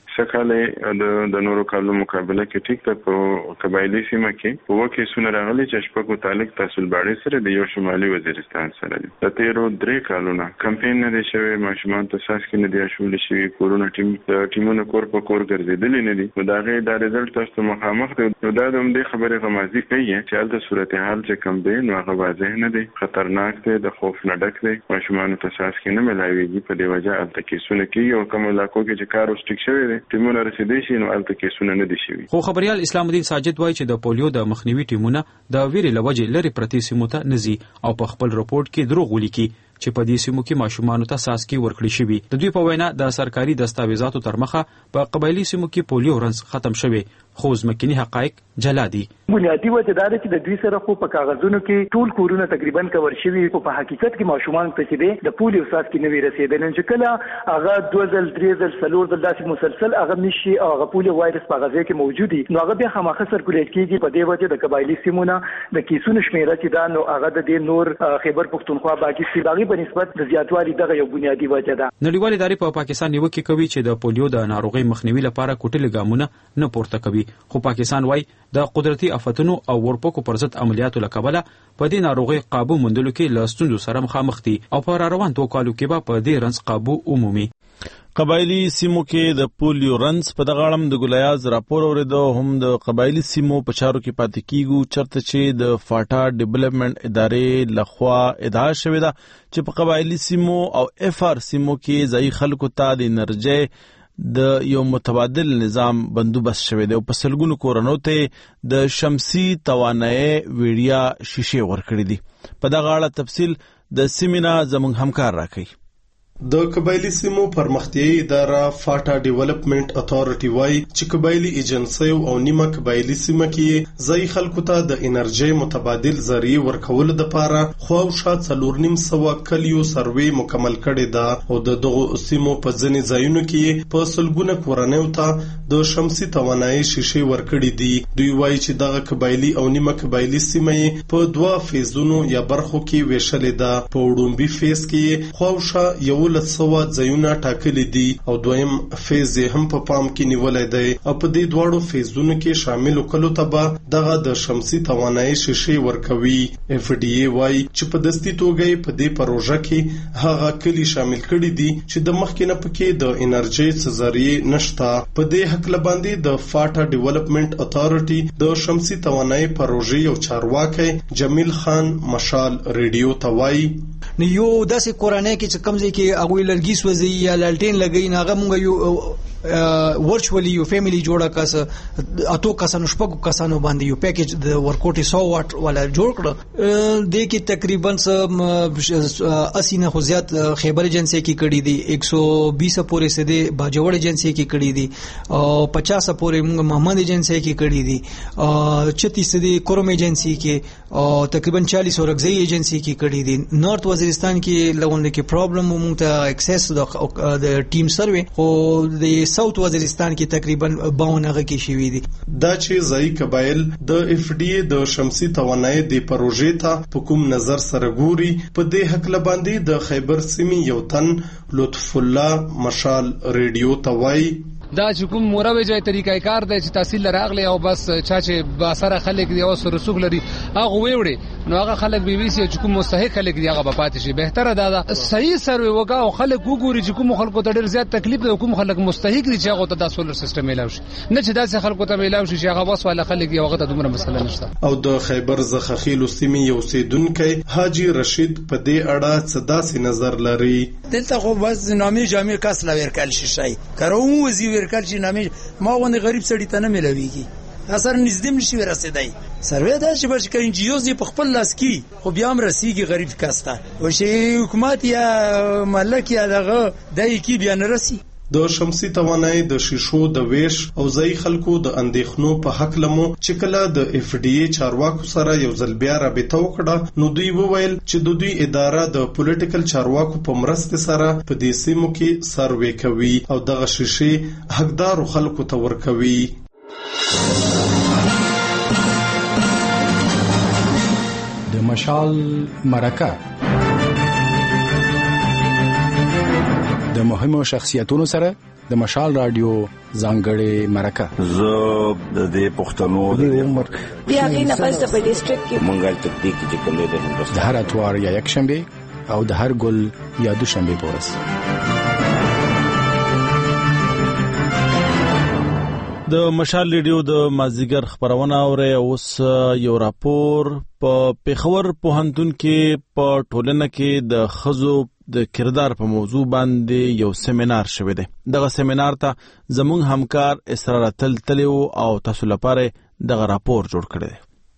شکاله د نورو کالو مقابله کې ټیک ته په قبایلي سیمه کې په وکه کیسونه راغلي چې شپږو تعلق تحصیل باړې سره د یو شمالي وزیرستان سره دي. د تیرو درې کالونو کمپاین نه دی شوی، ماشومان ته ساسکي نه دی شول شي، کورونا ټیم ټیمونه کور په کور ګرځیدل نه دي. نو دا غي دا رزلټ تاسو مخامخ دی. نو دا د دې خبره غمازي کوي چې حالت صورتحال چې کم دی نو هغه واضح نه دی، خطرناک دی، د خوف نه ډک دی، ماشومان ته ساسکي نه ملایويږي. په دې وجه الته کیسونه کې او کوم علاقو کې چې کار وسټیک شوی دی ټیمونه رسیدي شي نو الته کیسونه نه دي شوی. خو خبريال اسلام الدین ساجد وایي چې د پولیو د مخنیوي ټیمونه د ویرې لوجه لري پرتی سیمو ته نزي او په خپل رپورت کې دروغ ولیکي چې په دې سیمو کې ماشومان ته ساسکي ورکړي شوی. د دوی په وینا د سرکاري دستاویزاتو تر مخه په قبایلي سیمو کې پولیو رنځ ختم شوی، خو ځمکني حقایق جلا دي. بنیادی وجه دا ده چې د دوی سره خو په کاغذونو کې ټول کورونه تقریبا کور شوي، خو په حقیقت کې ماشومان ته چې دی د پولیو ساسکي نه وی رسیدل. چې کله هغه دوه ځل درې ځل څلور ځل داسې مسلسل هغه نشي او هغه پولیو وایرس په غذا کې موجود دي نو هغه بیا خامخا سرکولیټ کیږي. په دې وجه د قبایلي سیمونه د کیسونو شمیره چې دا نو هغه د دې نور خیبر پښتونخوا باقي سیمې په نسبت د زیاتوالي دغه یو بنیادی وجه ده. نړیوال ادارې په پاکستان نیوکه کوي چې د پولیو د ناروغۍ مخنیوي لپاره کوټلې ګامونه نه پورته کوي، خو پاکستان وایي د قدرتي آفتونو او ورپکو پر ضد عملیاتو لکبله په دې ناروغۍ قابو موندلو کې له ستونزو سره مخامخ دي او په روان دوه کالو کې به په دې رنځ قابو عمومي. قبایلی سیمو کې د پولیو رنځ په دغه اړه د ګلیاز راپور اوریدو هم د قبایلی سیمو په چارو کې پاتې کیږي چرته چې د فاټا ډیولپمنٹ ادارې لخوا ادعا شوې ده چې په قبایلی سیمو او اف ار سیمو کې ځای خلکو ته د انرژي د یو متبادل نظام بندوبست شوی دی او په سلګونو کورونو ته د شمسي توانایي ویډیا شیشې ورکړې دي. په دغه اړه تفصیل د سیمینا زموږ همکار راکړي. د قبایلی سیمو پرمختیايي اداره فاټا ډیولپمنٹ اتھارټي وايي چې قبایلی ایجنسی او نیمه قبایلی سیمه کې ځای خلکو ته د انرژي متبادل ذریعہ ورکول د پاره خو شاته څلور نیم سو کلیو سروې مکمل کړي ده او د دغه سیمو په ځینې ځایونو کې په سلګونه کورنیو ته د شمسي توانایي شیشې ورکړي دي. دوی وايي چې دغه قبایلی او نیمه قبایلی سیمه په دوه فیزونو یا برخو کې ویشلې ده. په وړومبي فیز کې خوښه یو لسوا ځایونه ټاکلي دي او دویم فیز هم په پام کې نیولای دی او په دې دواړو فیزونو کې شامل کلو ته به دغه د شمسي توانایي شیشې ورکوي. اف ډي ای وايي چې په دستي توګه په دې پروژه کې هغه کلی شامل کړي دي چې د مخکې نه پکې د انرژي ذریعہ نشته. په دې حق لباندې د فاټا ډیولپمنٹ اتھارټي د شمسي توانایي پروژې او چارواکي جمیل خان مشال ریډیو ته وايي نو یو داسې کورانه کې چې کمزې کې هغه لرګي سوځي یا لالټین لګي نه هغه مونږ یو ورچوالي یو فیملی جوړه کاس اتو کسانو شپږ کسانو باندې یو پیکیج د ورکوټي سو واټ ولا جوړ کړ د کې تقریبا اسی نه خو زیات خیبر ایجنسی کې کړي دي ایک سو بیس پورې سده باجوړ ایجنسی کې کړي دي او پچاس پورې موږ محمد ایجنسی کې کړي دي چتیس سده کوروم ایجنسی کې او تقریبا چالیس اورګزی ایجنسی کې کړي دي نارث وزیرستان کې لغون کې پرابلم موږ ته اکسس د ټیم سروې خو د ساوث وزیرستان کې تقریبا باون هغه کې شوی دي دا چې ځای قبایل د اف ډي اي د شمسي توانایي د پروژې ته په کوم نظر سره ګوري په دې حق لباندې د خیبر سیمې یو تن لطف الله مشال ریډیو توای دا چې کوم مروج طریقې کار دی چې تحصیل راغلی او بس چا چې با سره خلک دی او سره رسوک لري هغه ویوړي نو هغه خلک به ویسي چې کوم مستحق خلک دی هغه به پاتې شي بهتره دا ده صحیح سروې وکا او خلک وګوري چې کوم خلکو ته ډېر زیات تکلیف دی کوم خلک مستحق دي چې هغه ته د سولر سیستم ملاوي شي نه چې داسې خلکو ته ملاوي شي چې هغه واس والا خلک دی هغه ته دومره مسله نشته او د خیبر زخخیل سیمې یو سیدونکو حاجی رشید په دې اړه څه داسې نظر لري دلته خو بس نامې جامع کس لا ورکل شي شي کارو وزي ورکل شي نامې ما ونه غریب سړی ته نه ملويږي اثر نږدې نشي ورسېدای سروې دا چې بچ کین جیوز په خپل لاس کې خو بیا هم رسیږي غریب کاسته او شي حکومت یا ملک یا دغه دای کی بیا نه رسی د شمسي توانایي د شیشو د ویش او ځای خلکو د اندېښنو په حق لمو چې کله د اف ډي اي چارواکو سره یو ځل بیا رابطه وکړه نو دوی وویل چې د دوی اداره د پولیټیکل چارواکو په مرسته سره په دې سیمو کې سروې کوي او دغه شیشې حقدارو خلکو ته ورکوي د مشال مرکه د مهمو شخصیتونو سره د مشال رادیو ځانګړې مرکه زه د دې پښتنو د عمر بیا غینه پس د ډیسټریکټ کې منګل تکتیک چې کومه ده هندوستان د هر اتوار یا یک شنبه او د هر ګل یا دوشنبه پورس د مشال ریډیو د مازیګر خبرونه اوري اوس یو راپور په پیښور پوهنتون کې په ټولنه کې د خزو د کردار په موضوع باندې یو سیمینار شوی دی دغه سیمینار ته زموږ همکار اسرار تلتلیو او تاسو لپاره دغه راپور جوړ کړی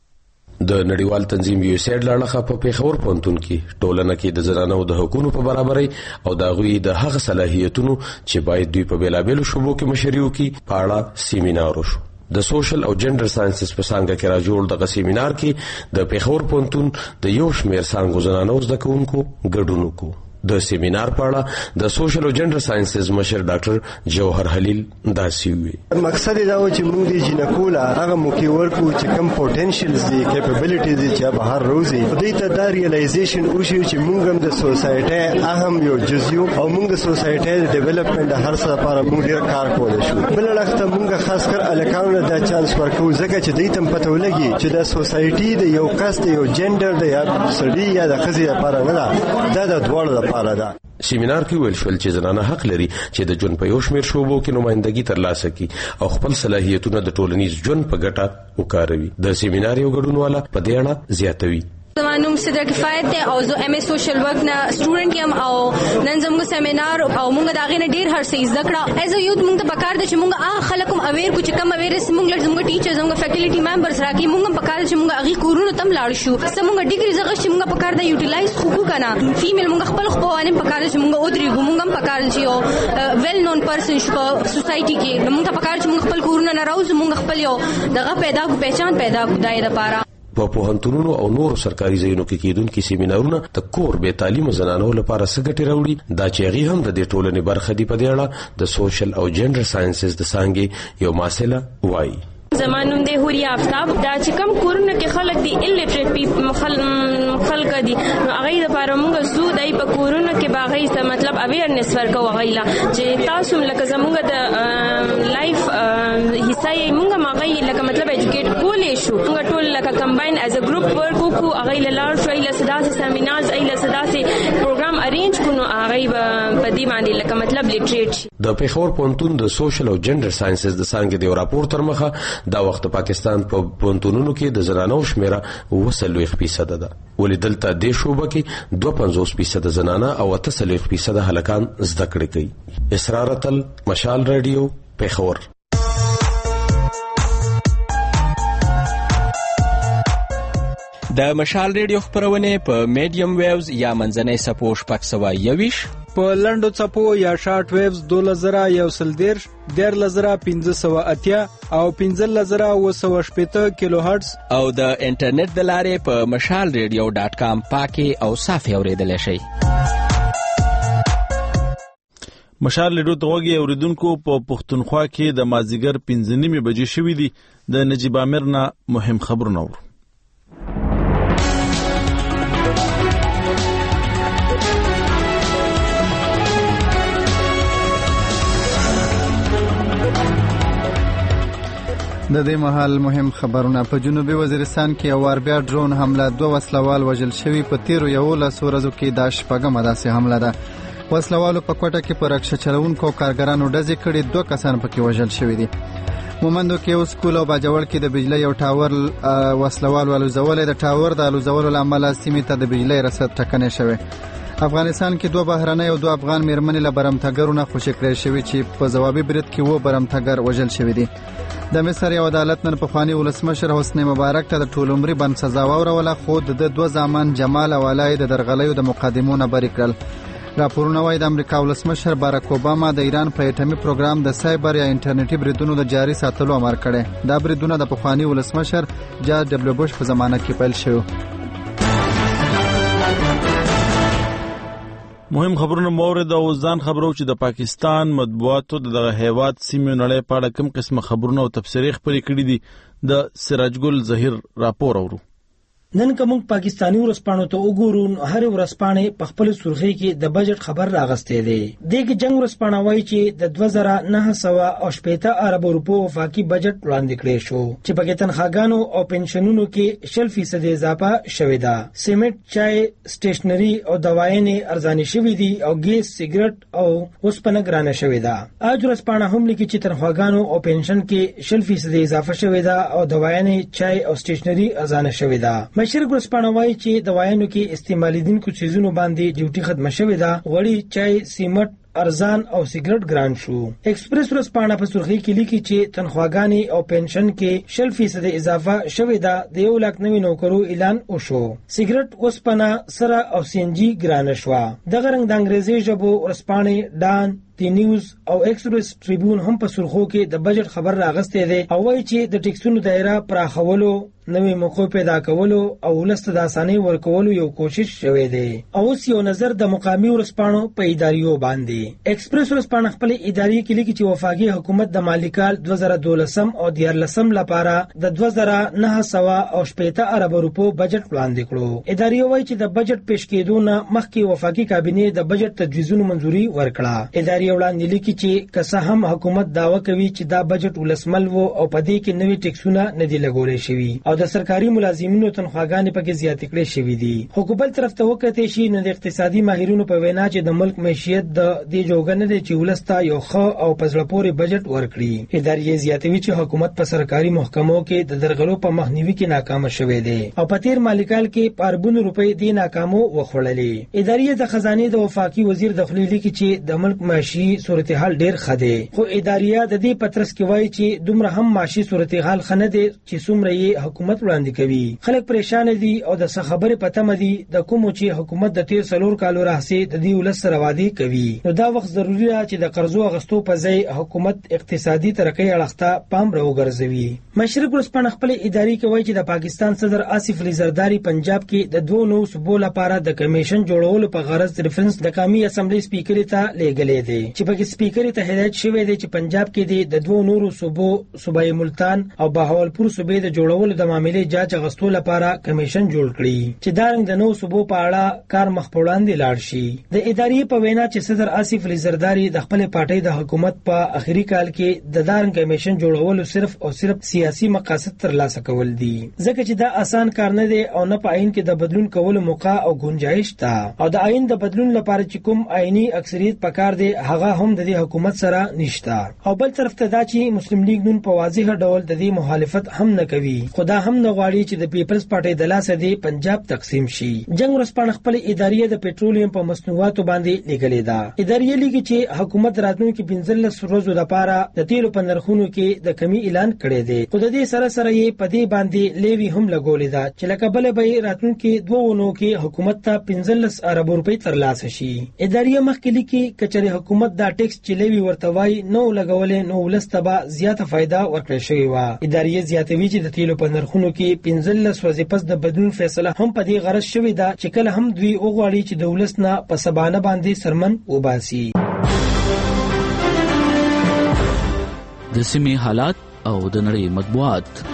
د نړیوال تنظیم یو سیډ لړخه په پیښور پوهنتون کې ټولنه کې د زنانو د حقوقو په برابرۍ او د غوي د هغه صلاحیتونو چې باید دوی په بیلابېلو شوبو کې مشري وکړي په اړه سیمینار وشو د سوشل او جنډر ساينسز په څنګه کې راجوړ دغه سیمینار کې د پیښور پوهنتون د یو شمېر څنګه زنانو زده کوونکو ګډون وکړو د سیمینار په اړه د سوشل او جنډر ساينسز مشر ډاکټر جوهر خلیل داسي وی مقصد دا و چې موږ د جنکول هغه موکي ورکو چې کم پوتنشلز دي کیپابیلیټیز دي چې بهر روزي په دې ته دا ریلایزیشن وشي چې موږ هم د سوسایټي اهم یو جزیو او موږ د سوسایټي د ډیولپمنټ د هر څه لپاره موږ ډیر کار کولای شو بل وخت موږ خاص کر الکاونه دا چانس ورکو ځکه چې دې تم پته ولګي چې د سوسایټي د یو کس د یو جنډر د یا سړي یا د خزي لپاره نه دا د دوړ سیمینار کې ویل شول چې زنانه حق لري چې د جون په یو شمېر شوبو کې نمائندګي ترلاسه کړي او خپل صلاحیتونه د ټولنیز ژوند په ګټه وکاروي د سیمینار یو ګډونواله په دې اړه زیاتوي زمانوم صدر کفایت ته او زه ایم ای سوشل ورک نه سټوډنټ یم او نن زموږ سیمینار او موږ دا غینه ډیر هر څه زده کړه ایز ا یوت موږ ته پکار دي چې موږ هغه خلکو اویر کو چې کم اویر سم موږ زموږ ټیچرز زموږ فیکلټي ممبرز راکې موږ پکار چې موږ هغه کورونو تم لاړ شو سم موږ ډیګري زغه چې موږ پکار دا یوټیلایز خو کنه فیمیل موږ خپل خپلوانه پکار چې موږ اودري موږ هم پکار چې او ویل نون پرسن شو سوسایټي کې موږ ته پکار چې موږ خپل کورونه نه راوځو موږ خپل یو دغه پیدا کو پہچان پیدا کو دای د پاره په پوهنتونونو او نورو سرکاري ځایونو کې کېدونکي سیمینارونه د کور به تعلیم زنانو لپاره سګټي راوړي دا چې هغه هم د دې ټولنې برخه دی په دې اړه د سوشل او جنډر ساينسز د څنګه یو مسله وایي زمانوم د هوري آفتاب دا چې کم کورونه کې خلک دي الټریټ پیپل خلک دي نو هغه د لپاره موږ زو دای په کورونه کې باغې څه مطلب اویرنس ورکو غیلا چې تاسو لکه زموږ د لایف حصہ یې موږ ماغې لکه مطلب ایجوکیټ کولې شو موږ ټول لکه کمباین از ا ګروپ ورک کو هغه لاله شوی له صداسه سیمینارز ای له صداسه پروګرام پروګرام ارینج کونو هغه په دې باندې لکه مطلب لیټریټ شي. د پیښور پونتون د سوشل او جنډر ساينسز د څنګه دی راپور تر مخه دا وخت پاکستان په پونتونونو کې د زنانو شمیره وسلوي فیصد ده، ولې دلته د شوبه کې دوه پنځوس فیصد زنانه او اتلس فیصد هلکان زده کړې کوي. اسرار تل، مشال رادیو، پیښور. د مشال ریډیو خبرونه په میډیم ویوز یا منځنۍ سپو شپږ سوه یویش، په لنډو څپو یا شارټ ویوز دوله زره یو سل دیرش، دیارلس زره پنځه سوه اتیا او پنځلس زره اوه سوه شپېته کیلو هرټز، او د انټرنیټ د لارې په مشال ریډیو ډاټ کام پاکي او صافي اوریدلی شئ. مشال ریډیو ته غوږی اوریدونکو، په پښتونخوا کې د مازدیګر پنځه نیمې بجې شوي دي. د نجیب عامر نه مهم خبرونه اورو. د دې مهال مهم خبرونه. په جنوبي وزیرستان کې یو وار بیا ډرون حمله، دوه وسلوال وژل شوي. په تیرو یولسو ورځو کې دا شپږمه داسې حمله ده. وسلوالو په کوټه کې په رکشه چلوونکو کارګرانو ډزې کړي، دوه کسان پکې وژل شوي دي. مومندو کې اوس کول او باجوړ کې د بجلی یو ټاور وسلوال الوزولې، د ټاور د الوزولو له امله سیمې ته د بجلی رسد ټکنې شوې. افغانستان کې دوه بهرنۍ او دوه افغان میرمنې له برمتګرو نه خوشي کړی شوي چې په ځوابي برید کې وو برمتګر وژل شوي دي. د مصر یو عدالت نن پخواني ولسمشر حسنی مبارک ته د ټول عمري بند سزا واوروله، خو د دوه زامن جمال او علي د درغلیو د مقدمو نه بری کړل. راپورونه وايي د امریکا ولسمشر باراک اوباما د ایران په اټومي پروګرام د سایبر یا انټرنیټي بریدونو د جاري ساتلو امر کړی. دا بریدونه د پخواني ولسمشر جارج ډبلیو بوش په زمانه کې پیل شو. مهم خبرونه مورد او ځان خبرو چې د پاکستان مطبوعاتو دغه هیواد سیمې نړۍ په اړه کوم قسم خبرونه او تبصرې خپرې کړي دي. د سراج ګل ظهیر راپور اورو. نن کوم پاکستانی ورسپانو ته وګورو، هر ورسپانې په خپل سرخی کې د بجټ خبر راغستې دي. دغه جنگ ورسپانه وایي چې د دوه زره نه سوه او شپېته ارب روپو وفاقي بجټ وړاندې کړی شو چې په کې تنخواګانو او پنشنونو کې شل فیصد اضافه شوې ده. سیمنټ، چای، سټیشنري او دوايانې ارزانه شوې دي او ګیس، سیګریټ او اوسپنه ګرانه شوې ده. اج ورسپانه هم لیکي چې تنخواګانو او پنشن کې شل فیصد اضافه شوې ده او دوايانې، چای او سټیشنري ارزانه شوې ده. مشر ګرسپانه وایي چې دوايانو کې استعمالیدونکو چیزونو باندې ډیوټي ختمه شوې ده. غوړي، چای، سیمټ ارزان او سیګریټ ګران شو. ایکسپریس ورسپانه په سرخی کې لیکي چې تنخواګانی او پنشن کې شل فیصد اضافه شوې ده. د یو لک نوي نوکرو اعلان وشو. سیګریټ، اوسپنه، سره او سینجی ګران شو. دغه رنګ د انګریزي ژبو ورسپانه ډان، دی نیوز او ایکسپریس ټریبیون هم په سرخو کې د بجټ خبر راغستې ده او وایي چې د ټیکسونو دایره پراخولو، نوې موقع پیدا کولو او ولست د اسانۍ ورکولو یو کوشش شوی دی. او اوس یو نظر د مقامی ورسپانو په اداریو باندې. ایکسپریس ورسپانه خپل اداري کې لیکي چې وفاقي حکومت د مالیکال دوه زره دولسم او دیارلسم لپاره د دوه زره نه سوه او شپېته ارب روپو بجټ وړاندې کړو. اداري وایي چې د بجټ پیش کېدو نه مخکې وفاقي کابینه د بجټ تجویزونو منځوري ورکړه. اداري وړاندې لیکي چې که څه هم حکومت داوا کوي چې دا بجټ ولسمل وو او په دې کې نوي ټیکسونه نه دي لګولې شوي او د سرکاري ملازمینو تنخواګانې پکې زیاتې کړې شوې دي. خو په بل طرف ته وکړې شي نو د اقتصادي ماهرینو په وینا چې د ملک معیشت د دې جوګه نه دی چې ولستا یو ښه او په زړه پورې بجټ ورکړي. ادارې زیاتوي چې حکومت په سرکاري محکمو کې د درغلو په مخنیوي کې ناکام شوې ده او په تیر مالیکال کې په اربونو روپۍ د ناکامو وخوړلې. ادارې د خزانه د وفاقي وزیر داخلي لیکي چې د ملک معاشي صورتحال ډیر ښه دی. خو ادارې د دې پترس کې وایي چې دومره هم معاشي صورتحال ښه نه دی چې څومره یې حکومت وړاندې کوي. خلک پریشان دي او د څه خبرې پته مدي د کوم چې حکومت د تیر څلور کالو راهسي د دې ولس سره وعده کوي. نو دا وخت ضروری دی چې د قرضو اغستو په ځای حکومت اقتصادي ترقۍ اړخته پام راوګرځوي. مشرق ورسپانه خپل اداري کې وایي چې د پاکستان صدر آصف علي زرداری پنجاب کې د دوه نو صوبو لپاره د کمیشن جوړولو په غرض ریفرنس د قومي اسمبلی سپیکر ته لیږلې دی. چې پکې سپیکر ته هدایت شوی دی چې پنجاب کې د دوه نورو صوبو صوبای ملتان او بهاولپور صوبې د جوړولو د معاملې جاج غستو لپاره کمیشن جوړ کړي چې دا رنګ د نو صوبو په اړه کار مخ په وړاندې لاړ شي. د ادارې په وینا چې صدر آصف علي زرداری د خپل پارټۍ د حکومت په اخري کال کې د دارن کمیشن جوړولو صرف او صرف سیاسي مقاصد ترلاسه کول دي، ځکه چې دا آسان کار نه دی او نه په عین کې د بدلون کولو موقع او گنجائش تا او د عین د بدلون لپاره چې کوم عیني اکثریت پکار دی هغه هم د دې حکومت سره نشتا. او بل طرف ته دا چې مسلم لیگ نون په واضح ډول د دې مخالفت هم نه کوي، خدا هم نه غواړي چې د پیپلز پارټي د لاسه دی پنجاب تقسیم شي. جنگ ورسپانه خپل ادارې د پېټرولیم په مصنوعاتو باندې لګلې ده. ادارې لیگ چې حکومت راتلونکي پنځلس ورځې لپاره د تیلو په نرخونو کې د کمی اعلان کړی دی، خو د دې سره سره یې په دې باندې لیوی هم لګولې ده چې لکه بل به راتلونکي دوه ونو کې حکومت ته پنځلس ارب روپۍ ترلاسه شي. ادارې مخکې لیکي کچره حکومت دا ټیکس چې لیوی ورته وای نو لګولې نو ولستبا زیاته فائدہ ورکړې شوی و. ادارې زیاتوي چې د تیلو په نرخونو کې پنځلس ورځې پس د بدلون فیصله هم په دې غرض شوی ده چې کله هم دوی وغواړي چې د ولسنا په سبانه باندې سرمن وباسي. د سیمې حالات او د نړۍ مطبوعات.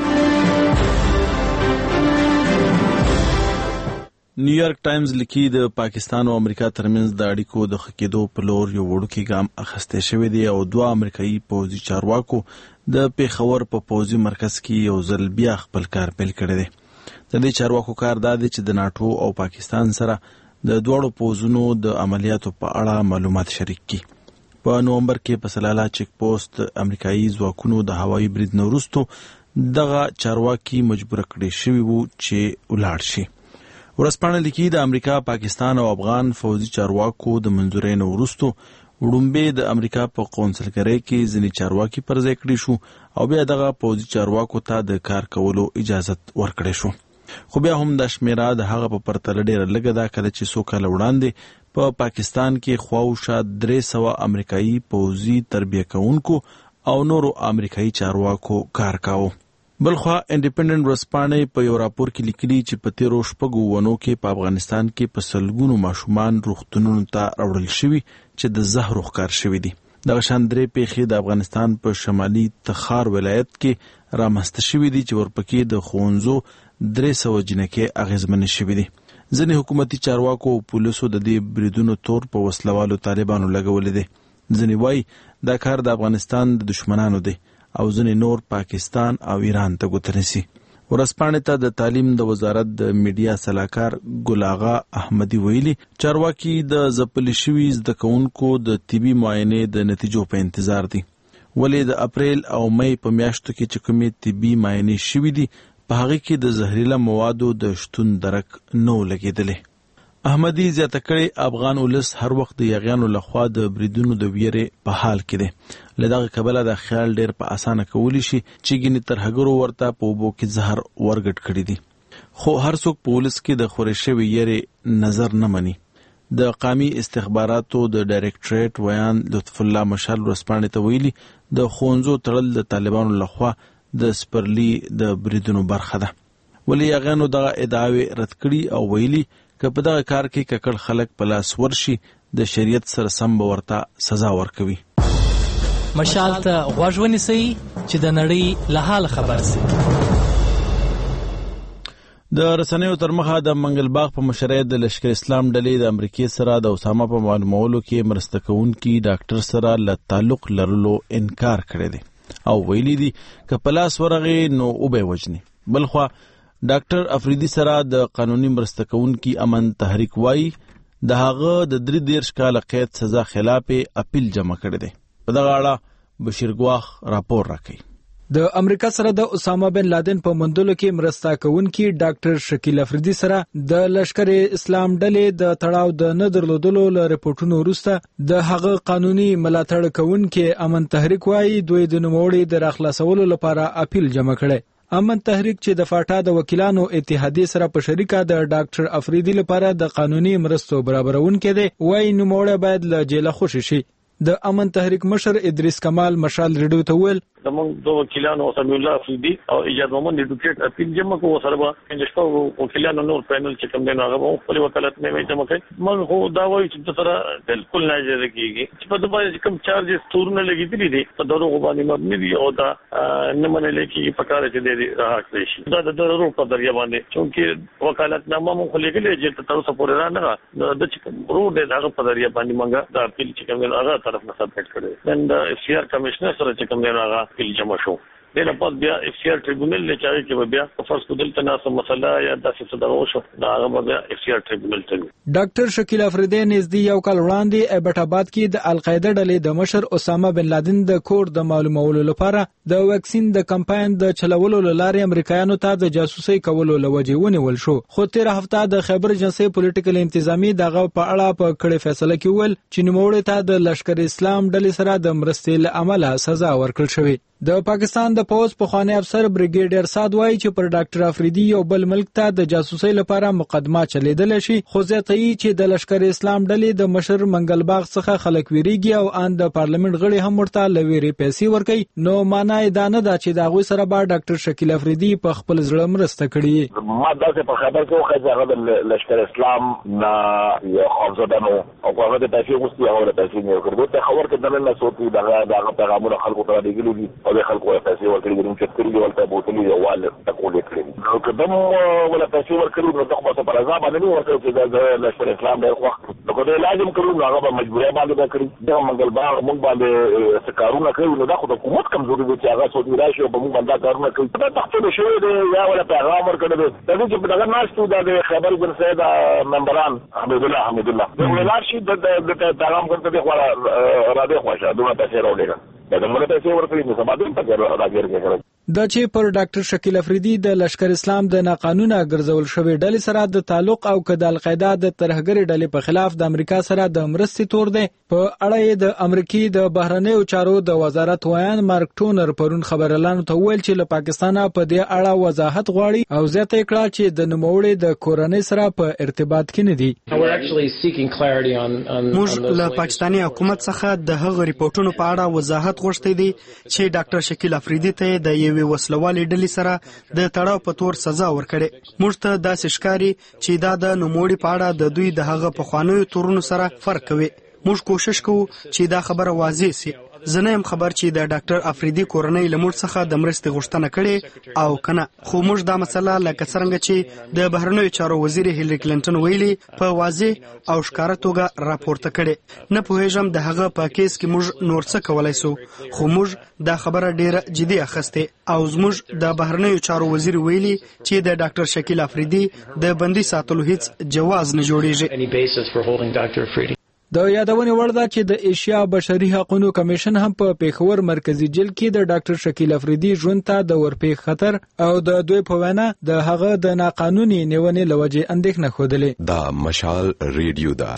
نیویارک ټایمز لیکي د پاکستان او امریکا ترمنځ د اړیکو د ښه کېدو په لور یو وړوکی ګام اخیستی شوی دی او دوه امریکایي پوځي چارواکو د پیښور په پوځي مرکز کې یو ځل بیا خپل کار پیل کړی دی. د دې چارواکو کار دا دی چې د ناټو او پاکستان سره د دواړو پوځونو د عملیاتو په اړه معلومات شریک کړي. په نومبر کې په سلاله چیک پوسټ امریکایي ځواکونو د هوایي برید نه وروسته دغه چارواکي مجبور کړي شوي وو چې ولاړ شي. ورځپاڼه لیکي د امریکا، پاکستان او افغان فوجي چارواکو د منځورۍ نه وروسته وړومبې د امریکا په قونسلګرۍ کې ځینې چارواکي پر ځای کړي شو او بیا دغه فوجي چارواکو ته د کار کولو اجازت ورکړی شو. خو بیا هم د شمیره د هغه په پرتله ډېره لږه ده کله چې څو کاله وړاندې په پا پاکستان کې خواوشا درې سوه امریکایي پوځي تربیه کوونکو او نورو امریکایي چارواکو کار کاوه. بلخوا انډیپندنت ورځپاڼې په یو راپور کې لیکلي چې په تیرو شپږو ونو کې په افغانستان کې په سلګونو ماشومان روغتونونو ته راوړل شوي چې د زهرو ښکار شوي دي. دغه شان درې پیښې د افغانستان په شمالي تخار ولایت کې رامنځته شوي دي چې ورپکې د ښوونځو درې سوه جنکۍ اغېزمنې شوي دي. ځینې حکومتي چارواکو او پولیسو د دې بریدونو تور په وسلوالو طالبانو لګولې دي. ځینې وایي دا کار د افغانستان د دشمنانو دی او ځینې نور پاکستان او ایران ته ګوته نیسي. ورځپاڼې ته د تعلیم د وزارت د میډیا سلاکار ګل آغا احمدي ویلي چارواکي د ځپلي شوي زده کوونکو د طبي معاینې د نتیجو په انتظار دي. ولې د اپریل او مې په میاشتو کې چې کومې طبي معاینې شوي دي په هغې کې د زهریله موادو د شتون درک نه و لګېدلی. احمدي زیاته کړې افغان ولس هر وخت د یاغیانو لخوا د بریدونو د ویرې په حال کې دی. له دغه کبله دا خیال ډېر په اسانه کولی شي چې ګینې ترهګرو ورته په اوبو کې زهر ورګډ کړي دي. خو هر څوک په ولس کې د خورې شوي یېرې نظر نه مني. د قامي استخباراتو د ډایرکټریټ ویان لطف الله مشال ورځپاڼې ته ویلي د ښوونځو تړل د طالبانو لخوا د سپرلي د بریدونو برخه ده. ولې یاغیانو دغه ادعاوې رد کړي او ویلي که په دغه کار کې ککړ خلک په لاس ورشي د شریعت سره سم به ورته سزا ورکوي. مشال ته غوږ ونیسئ چې د نړۍ له حال خبر سي. د رسنیو تر مخه د منګل باغ په مشرۍ د لشکر اسلام ډلې د امریکې سره د اسامه په معلومولو کې مرسته کوونکي ډاکټر سره له تعلق لرلو انکار کړی دی او ویلي دي که په لاس ورغې نو وبه وجني. بلخوا ډاکټر افریدي سره د قانوني مرسته کوونکي امن تحریک وایي د هغه د درې دېرش کاله قید سزا خلاف اپیل جمع کړی دی. په دغه اړه بشیر ګواخ راپور راکوي. د امریکا سره د اسامه بن لادن په موندلو کې مرسته کوونکي ډاکټر شکیل افریدي سره د لشکر اسلام ډلې د تړاو د نه درلودلو له رپورټونو وروسته د هغه قانوني ملاتړ کوونکي امن تحریک وایي دوی د نوموړي د راخلاصولو لپاره اپیل جمع کړي. امن تحریک چې د فاټا د وکیلانو اتحادیې سره په شریکه د ډاکټر افریدي لپاره د قانوني مرستو برابرونکي دی وایي نوموړی باید له جیله خوشي شي. د امن تحریک مشر ادریس کمال مشال ریډیو ته ویل زمونږ دوه وکیلانو سمي الله افریدي او ایجاد محمد ایډوکیټ اپیل جمع کو سره به انجشتو وکیلانو نور پینل چې کوم دی هغه خپل وکالت نه جمع کوي. موږ خو دا وایو چې سره بالکل نه جوړ کیږي چې په دغه کوم چارجز تورونه لګیدلي دي په دروغ باندې مبني دي او دا نه منل کیږي په کار چې دی راځي شي دا د دروغ په ذریعہ باندې چې وکالت نامه مو خلګلې چې تاسو پورې را نه د چې روډ دغه په ذریعہ باندې موږ دا اپیل چې کوم هغه طرف نه سبمټ کړی نن د اف سی آر کمشنر سره چې کوم هغه اپیل جمع شو دغه په بیا اف سی آر ټریبونل له چاري کې بیا فرض کو دلته ناسه مسله یا داسې څه دغه شو دا هغه بیا اف سی آر ټریبونل ته ډاکټر شکیل افریدی نږدې یو کال وړاندې ایبټ آباد کې د القاعده ډلې د مشر اسامه بن لادن د کور د معلومولو لپاره د ویکسین د کمپاین د چلولو لارې امریکایانو ته د جاسوسي کولو لوجه ونیول شو. خو تیر هفته د خیبر ایجنسی پولیټیکل انتظامی دغه په اړه په کړه فیصله کې ول چې نوموړی ته د لشکر اسلام ډلې سره د مرستې له امله سزا ورکړل شوې. د پاکستان د پوز پخوانی افسر بریګیډیر سعد وایي چې پر ډاکټر افریدی یو بل ملک ته د جاسوسي لپاره مقدمه چلیدل شي خو ځکه چې د لشکر اسلام ډلې د مشر منګل باغ څخه خلک ویریږي او ان د پارلیمنت غړي هم ورته لويري پیسې ورکړي نو معنی دا نه ده چې دا غوي سره به ډاکټر شکیل افریدی په خپل ځړه مرسته کړي. ما داسې په خبر کې خو هغه د لشکر اسلام نه یو خوځدنو او هغه د تاسو غوستي هغه د تاسو نه ورکړو ته خبر کې دنه نه سوتي دغه دغه پیغامونه خلکو ته دیګلو او د خلکو پیسې ورکړي د چتري ولته بوتلي یو وال تقول کړی نو کدم ولا پیسې ورکړي نو دغه په پر عذاب باندې ورته چې د لشکر اسلام ډېر وخت نو کومه لازم کړو نو هغه مجبورې باندې کړی دا منګل باغ موږ باندې سکارونه کوي نو دا خو د حکومت کمزوري دي چې هغه سعودي راشي او موږ باندې کارونه کوي دا تخته شوی دی یا ولا پیغام ورکړي دی دا چې دغه ناشته د خبر جنسه دا ممبران حمید الله حمید الله د ولارشي د پیغام کوي خو را دي خوښه دوه پیسې راوړي دا موږ ته څه ورکړي نو سبا دې په راګر کې د چې پر ډاکټر شکیل افریدی د لشکر اسلام د ناقانونه ګرځول شوی ډلې سره د تعلق او کد القاعده د ترهګری ډلې په خلاف د امریکا سره د مرستې تور دی په اړه د امریکای د بهرنیو چارو د وزارت وایان مارک ټونر پرون خبرلانو ته ویل چې له پاکستانه په دې اړه وضاحت غواړي او زیاته کړه چې د نوموړي د کورنۍ سره په ارتباط کې نه دي. موږ له پاکستاني حکومت څخه د هغو ریپورتونو په اړه وضاحت غوښتي دي چې ډاکټر شکیل افریدی ته د یو وسلوالې ډلې سره د تړاو په تور سزا ورکړي. موږ ته داسې ښکاري چې دا د نوموړي په اړه د دوی د هغه پخوانیو تورونو سره فرق کوي. موږ کوشش کوو چې دا خبره واضح سي. زه نه یم خبر چې د ډاکټر افریدی کورنۍ له موږ څخه د مرستې غوښتنه کړې او کنه خو موږ دا مسله لکه څنګه چې د بهرنیو چارو وزیر هیلری کلینټن ویلي په واضح او ښکاره توګه راپورته کړي. نه پوهیږم د هغه په کیس کې موږ نور څه کولای سو خو موږ دا خبره ډیره جدي اخیسته او زموږ د بهرنیو چارو وزیر ویلي چې د ډاکټر شکیل افریدی د بندي ساتلو هیڅ جواز نه جوړیږي. د یادونې وړ ده چې د ایشیا بشري حقوقو کمیشن هم په پیښور مرکزی جیل کې د ډاکټر شکیل افریدی ژوند ته د ورپېښ خطر او د دوی په وینا د هغه د ناقانوني نیونې لوجه اندېښنه خوده. دا مشال ریډیو دا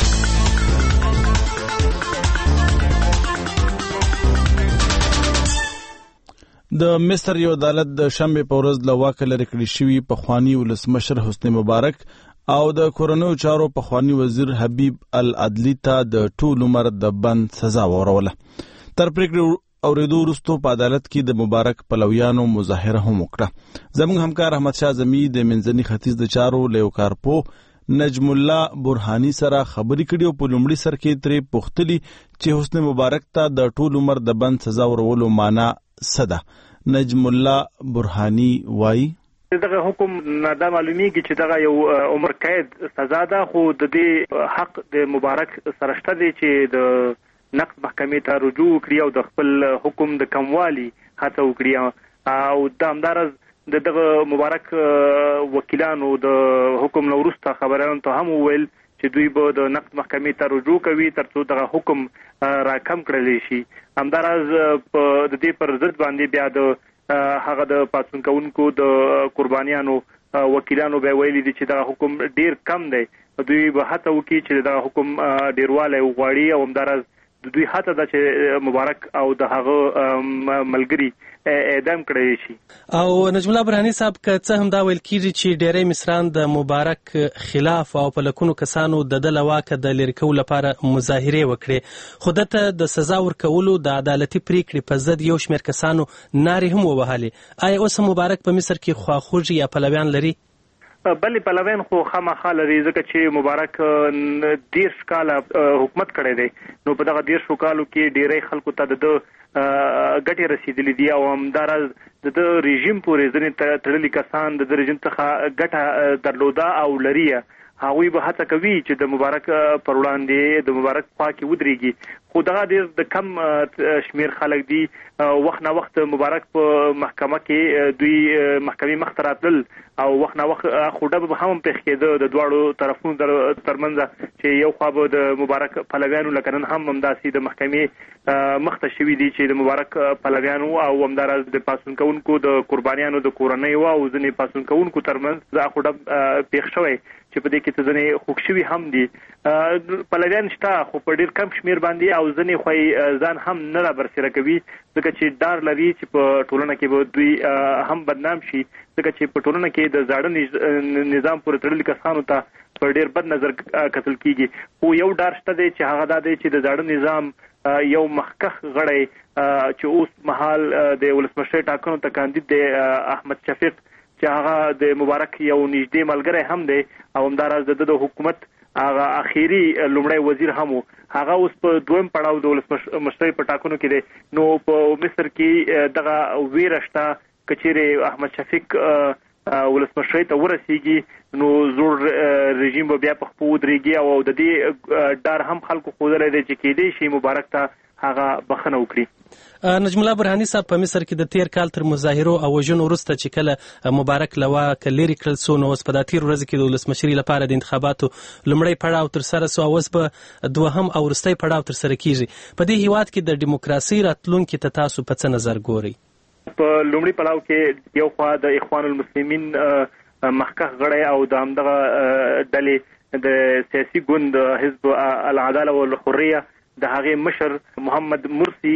د مصر یو عدالت د شنبه په ورځ له واکه لرې کړی شوی په خوانی ولسمشر حسنی مبارک او د کورونو چارو په خوانی وزیر حبیب العدلی ته د ټول عمر د بند سزا وروله. تر پریکړې اوریدو وروسته په عدالت کې د مبارک پلویانو مظاهره هم وکړه. زموږ همکار احمد شاه زمی د منځني ختیځ د چارو لیوکارپو نجم الله برهانی سره خبرې کړې او په لومړي سر کې ترې پوښتلي چې حسنی مبارک ته د ټول عمر د بند سزا ورولو معنا څه ده. نجم الله برهانی وایي دغه حکم نه دا معلومیږي چې دغه یو عمر قید سزا ده خو د دې حق د مبارک سره شته دی چې د نقد محکمې ته رجوع کړي او د خپل حکم د کموالي هڅه وکړي او د همدارز دغه مبارک وکیلانو د حکم نو وروسته خبرانو ته هم ویل چې دوی به د نقد محکمې ته رجوع کوي ترڅو دغه حکم راکم کړل شي. همدارز په د دې پر ضد باندې بیا د هغه د پاتون کوونکو د قربانیانو وکیلانو به ویلي دي چې دا حکم ډیر کم دی. دوی به هڅه وکړي چې دا حکم ډیرواله وغواړي او همدارز د دوی هڅه ده چې مبارک او د هغه ملګری اعدام کړی شي. او نجم الله برهاني صاحب که څه هم دا ویل کیږي چې ډېری مصران د مبارک خلاف او په لکونو کسانو د د لواکه د لری کولو لپاره مظاهره وکړي، خو دته د سزا ورکولو د عدالتي پریکړې په ضد یو شمېر کسانو نارې هم ووهلې. آیا اوس مبارک په مصر کې خواخوږي یا پلویان لري؟ بلې پلویان خو خامخا لري، ځکه چې مبارک دېرش کاله حکومت کړی دی، نو په دغه دېرشو کالو کې ډېری خلکو ته د ګټې رسېدلې دي او همداراز د د رژیم پورې ځینې تړلي کسان د رژیم څخه ګټه درلوده او لري. هغوی به هڅه کوي چې د مبارک پر وړاندې د مبارک خوا کې ودرېږي، خو دغه ډېر د کم شمېر خلک دي. وخت نه وخت مبارک په محکمه کې دوی محکمې مخ ته راتلل او وخت نه وخت خوډه به هم پېښ کېده د دواړو طرفونو ترمنځ چې یو خوا به د مبارک پلویانو لکه نن هم همداسې د محکمې مخ ته شوي دي چې د مبارک پلویانو او همداراز د پاڅون کوونکو د قربانیانو د کورنیو او ځینې پاڅون کوونکو ترمنځ دا خوډه پېښ شوی چې په دې کې څه ځینې خوږ شوي هم دي. پلویان شته خو په ډېر کم شمېر باندې او ځینې خو ځان هم نه رابرسېره کوي، ځکه چې ډار لري چې په ټولنه کې به دوی هم بدنام شي، ځکه چې په ټولنه کې د زاړه نظام پورې تړلي کسانو ته په ډېر بد نظر کتل کېږي. خو یو ډار شته دی چې هغه دا دی چې د زاړه نظام یو مخکښ غړی چې اوس مهال د ولسمشرۍ ټاکنو ته کاندید دی احمد شفیق، چې هغه د مبارک یو نږدې ملګری هم دی او همداراز د د حکومت هغه اخیری لومړی وزیر هم و، هغه اوس په دویم پړاو د ولسمشرۍ په ټاکنو کې دی. نو په مصر کې دغه ویره شته که چیرې احمد شفیق ولسمشرۍ ته ورسیږي نو زوړ رژیم به بیا په خپو ودرېږي او د دې ډار هم خلکو ښودلی دی چې کېدی شي مبارک ته هغه بخښنه وکړي. نجم الله برهاني صاحب په مصر کې د تیر کال تر مظاهرو او وژنو وروسته چې کله مبارک له واکه لرې کړل سو، نو اوس په دا تېرو ورځو کې د ولسمشرۍ لپاره د انتخاباتو لومړی پړاو ترسره سو او اوس به دوهم او وروستی پړاو ترسره کېږي. په دې هېواد کې د ډیموکراسۍ راتلونکي ته تاسو په څه نظر ګورئ؟ په لومړي پړاو کې یو خوا د اخوان المسلمین مخکښ غړی او د همدغه ډلې د سیاسي ګوند حزب العداله والحریه د هغې مشر محمد مرسی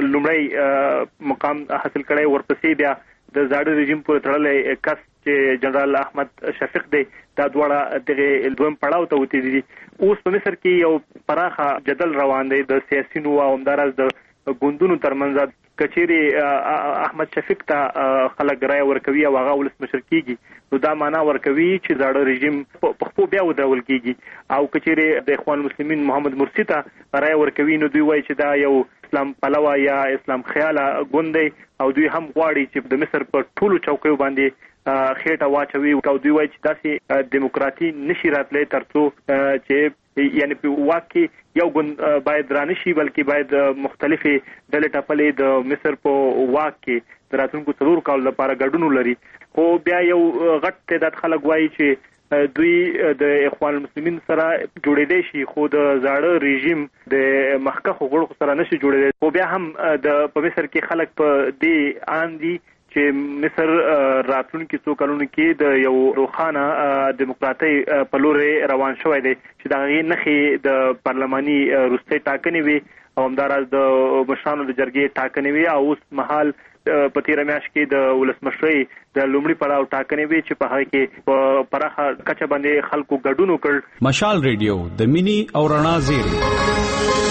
لومړی مقام حاصل کړی، ورپسې بیا د زاړه رژیم پورې تړلی کس چې جنرال احمد شفیق دی، دا دواړه دغې دویم پړاو ته وتلي دي. اوس په مصر کې یو پراخه جدل روان دی د سیاسینو او همداراز د ګوندونو ترمنځ. که چیرې احمد شفیق ته خلک رایه ورکوي او هغه ولسمشر کېږي نو دا معنا ورکوي چې زاړه رژیم په خپو بیا ودرول کېږي، او که چیرې د اخوان المسلمین محمد مرسی ته رایه ورکوي نو دوی وایي چې دا یو اسلام پلوه یا اسلام خیاله ګوند دی او دوی هم غواړي چې د مصر په ټولو چوکیو باندې خېټه واچوي او دوی وایي چې داسې دیموکراتي نشي راتلی تر څو چې یعنی په واک کې یو ګوند باید رانشي بلکې باید مختلفې ډلې ټپلې د مصر په واک کې د راتلونکو څلورو کالو لپاره ګډون ولري. خو بیا یو غټ تعداد خلک وایي چې دوی د اخوان المسلمین سره جوړېدی شي خو د زاړه رژیم د مخکښو غړو سره نشي جوړېدی. خو بیا هم د په مصر کې خلک په دې آن دي چې مصر راتلونکي څو کلونو کې د یو روښانه دیموکراتۍ په لورې روان شوی دی چې د هغې نښې د پارلماني وروستۍ ټاکنې وي او همداراز د مشرانو د جرګې ټاکنې وي او اوس مهال په تېره میاشت کې د ولسمشرۍ د لومړي پړاو ټاکنې وي چې په هغې کې په پراخه کچه باندې خلکو ګډون وکړ. مشال ریډیو د مینې او رڼا زیری.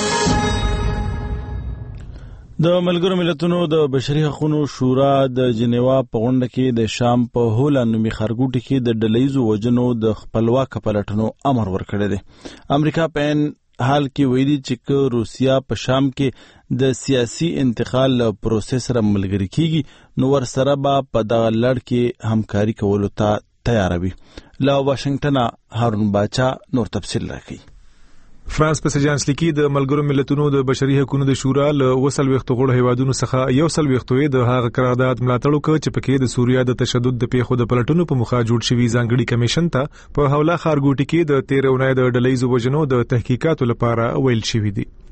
د ملګرو ملتونو د بشري حقوقو شورا د جنیوا په غونډه کې د شام په هولا نومي ښارګوټي کې د ډلهییزو وژنو د خپلواک پلټنو امر ورکړی دی. امریکا په عین حال کې ویلي چې که روسیا په شام کې د سیاسي انتقال پروسس سره ملګری کیږي نو ورسره به په دغه لړ کې همکاري کولو ته تیار وي. له واشنگټنه هارون باچا نور تفصیل راکوي. فرانس په سجانس لیکي د ملګرو ملتونو د بشري حقوقو د شورا له وسل وختو غړو هیوادونو څخه یو سل وختوي د هغه قرارداد ملاتړ وکړ چې پکې د سوریا د تشدد د پیښو د پلټنو په مخه جوړ شوی ځانګړي کمیشن ته په حواله ښارګوټي کې د تیر اونۍ د ډلهییزو وژنو د تحقیقاتو لپاره ویل شوی دی.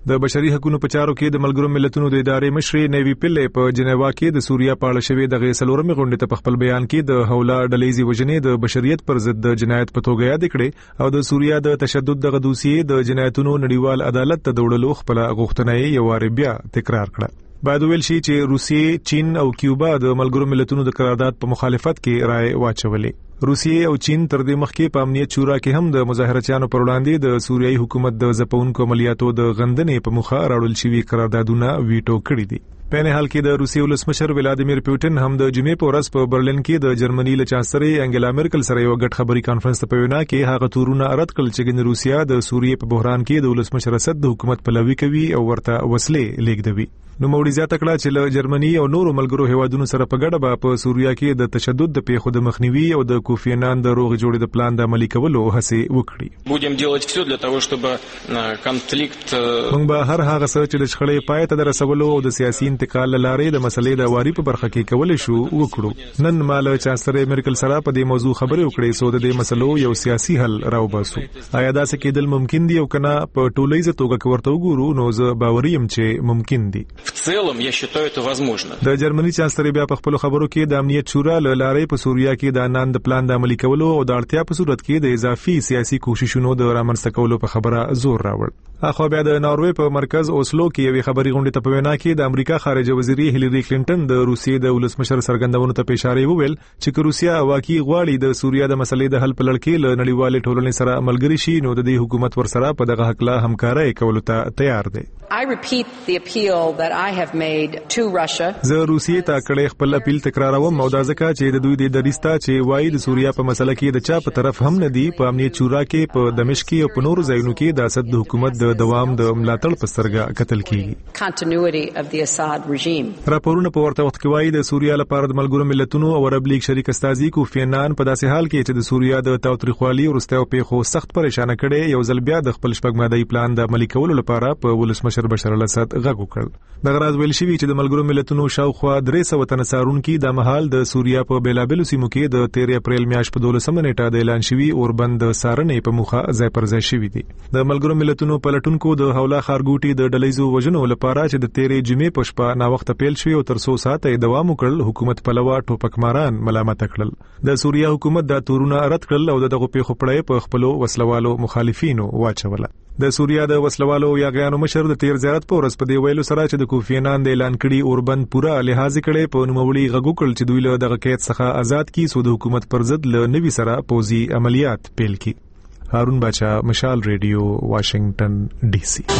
د بشري حقوقو په چارو کې د ملګرو ملتونو د ادارې مشر نیوی پیلې په جنیوا کې د سوریا په اړه شوې د غیسلورمې غونډې ته په خپل بیان کې د حوله ډلېزي وجنې د بشریت پر ضد د جنایت په توګه یاد کړې او د سوریا د تشدد د غدوسیې د جنایتونو نړیوال عدالت ته د وړلو خپل غوښتنه یې واره بیا تکرار کړه. باید ویل شي چې روسیې، چین او کیوبا د ملګرو ملتونو د قرارداد په مخالفت کې رائے واچولې. روسیې او چین تر دې مخکې په امنیت شورا کې هم د مظاهرچیانو پر وړاندې د سوریایي حکومت د ځپونکو عملیاتو د غندنې په مخه راوړل شوي قراردادونه ویټو کړي دي. په نه حال کې د روسیې ولسمشر ولادیمیر پوتین هم د جمعې په ورځ په برلین کې د جرمني له چانسلر انګلا مرکل سره یو غټ خبري کانفرنس ته په وینا کې هغه تورونه رد کړل چې ګن روسیا د سوریې په بحران کې د ولسمشر اسد د حکومت پلوي کوي او ورته وسلې لیږدوي. نو موړي زیاته کړه چې له جرمني او نورو ملګرو هیوادونو سره په ګډه به په سوریا کې د تشدد د پیښو د مخنیوي او د کوفی عنان د روغ جوړې د پلان د عملي کولو هڅې وکړي. будем делать все для того чтобы конфликт موږ به هر هغه څه چې د شخړې پای ته رسولو او د سیاسي انتقال لارې د مسلې د واری په برخه کې کولای شو وکړو. نن مال چانسلر مرکل سره په دې موضوع خبرې وکړې سو د دې مسلو یو سیاسي حل راوباسو. آیا دا څه کېدل ممکن دي او کنه په ټولیزه توګه ورته وګورو نو زه باوري یم چې ممکن دي. в целом я считаю это возможно. د جرمني چانسلر بیا په خپل خبرو کې د امنیت شورا له لارې په سوریا کې د انان د پلان د عملي کولو او د اړتیا په صورت کې د اضافي سیاسي کوششونو د رامنځته کولو په خبره زور راوړ. اخو بیا د ناروې په مرکز اوسلو کې یوې خبري غونډې ته په وینا کې د امریکا خارجه وزیري هیلری کلینټن د روسیې د ولسمشر سرګندونو ته اشاره وویل چې روسیا واقعي غواړي د سوریا د مسلې د حل په لړ کې له نړیوالې ټولنې سره ملګری شي نو د دې حکومت ورسره په دغه حق لا همکاري کولو ته تیار دی. I repeat the appeal that I have made to Russia. زه روسیې ته کړې خپل اپیل تکراروم او دا ځکه چې د دوی د دریستا چې وایي د سوریا په مسله کې د چا په طرف هم نه دی په امنیت شورا کې په دمشق او په نورو ځایونو کې د اسد حکومت د دوام د ملاتړ په سترګه کتل کیږي. Continuity of the Assad regime. راپورونه په ورته وخت کې وایي د سوریا لپاره د ملګرو ملتونو او عرب لیگ شریک استازي کوفی عنان په داسې حال کې چې د سوریا د تاوتریخوالي او رستاو پیښو سخت پریشان کړي یو ځل بیا د خپل شپږ مادي پلان د عملي کولو لپاره په ولسمشر بشار الاسد غږ وکړ. د غراض ویل شوی چې د ملګرو ملتونو شاوخوا درې سوه تنه څارونکي د مهال د سوریا په بیلابلو سیمو کې د تیرې اپریل میاشتې په دولسمه نیټه د اعلان شوی اوربند سارنې په مخه ځای پر ځای شوی دی. د ملګرو ملتونو پلټونکو د حوله خارګوټي د ډلېزو وژنو لپاره چې د تیرې جمعې په شپه نا وخت پیل شوی او تر څو ساعته دوام وکړ حکومت پلوا ټوپکماران ملامت کړل. د سوریا حکومت د تورونه رد کړل او دغه پیښو پړې په خپلو وسلوالو مخالفینو واچوله. د سوریا د وسلوالو یاغیانو مشر د تیر زیارت په ورځ په دی ویلو سره چې د کوفی عنان د اعلان کړي اوربند پورا لحاظ کړي په نوموړي غږ کړل چې دوی له دغه قید څخه آزاد کی سو د حکومت پر ضد له نوي سره پوزي عملیات پیل کی. هارون باچا، مشال ریډیو، واشنگټن ډي سي.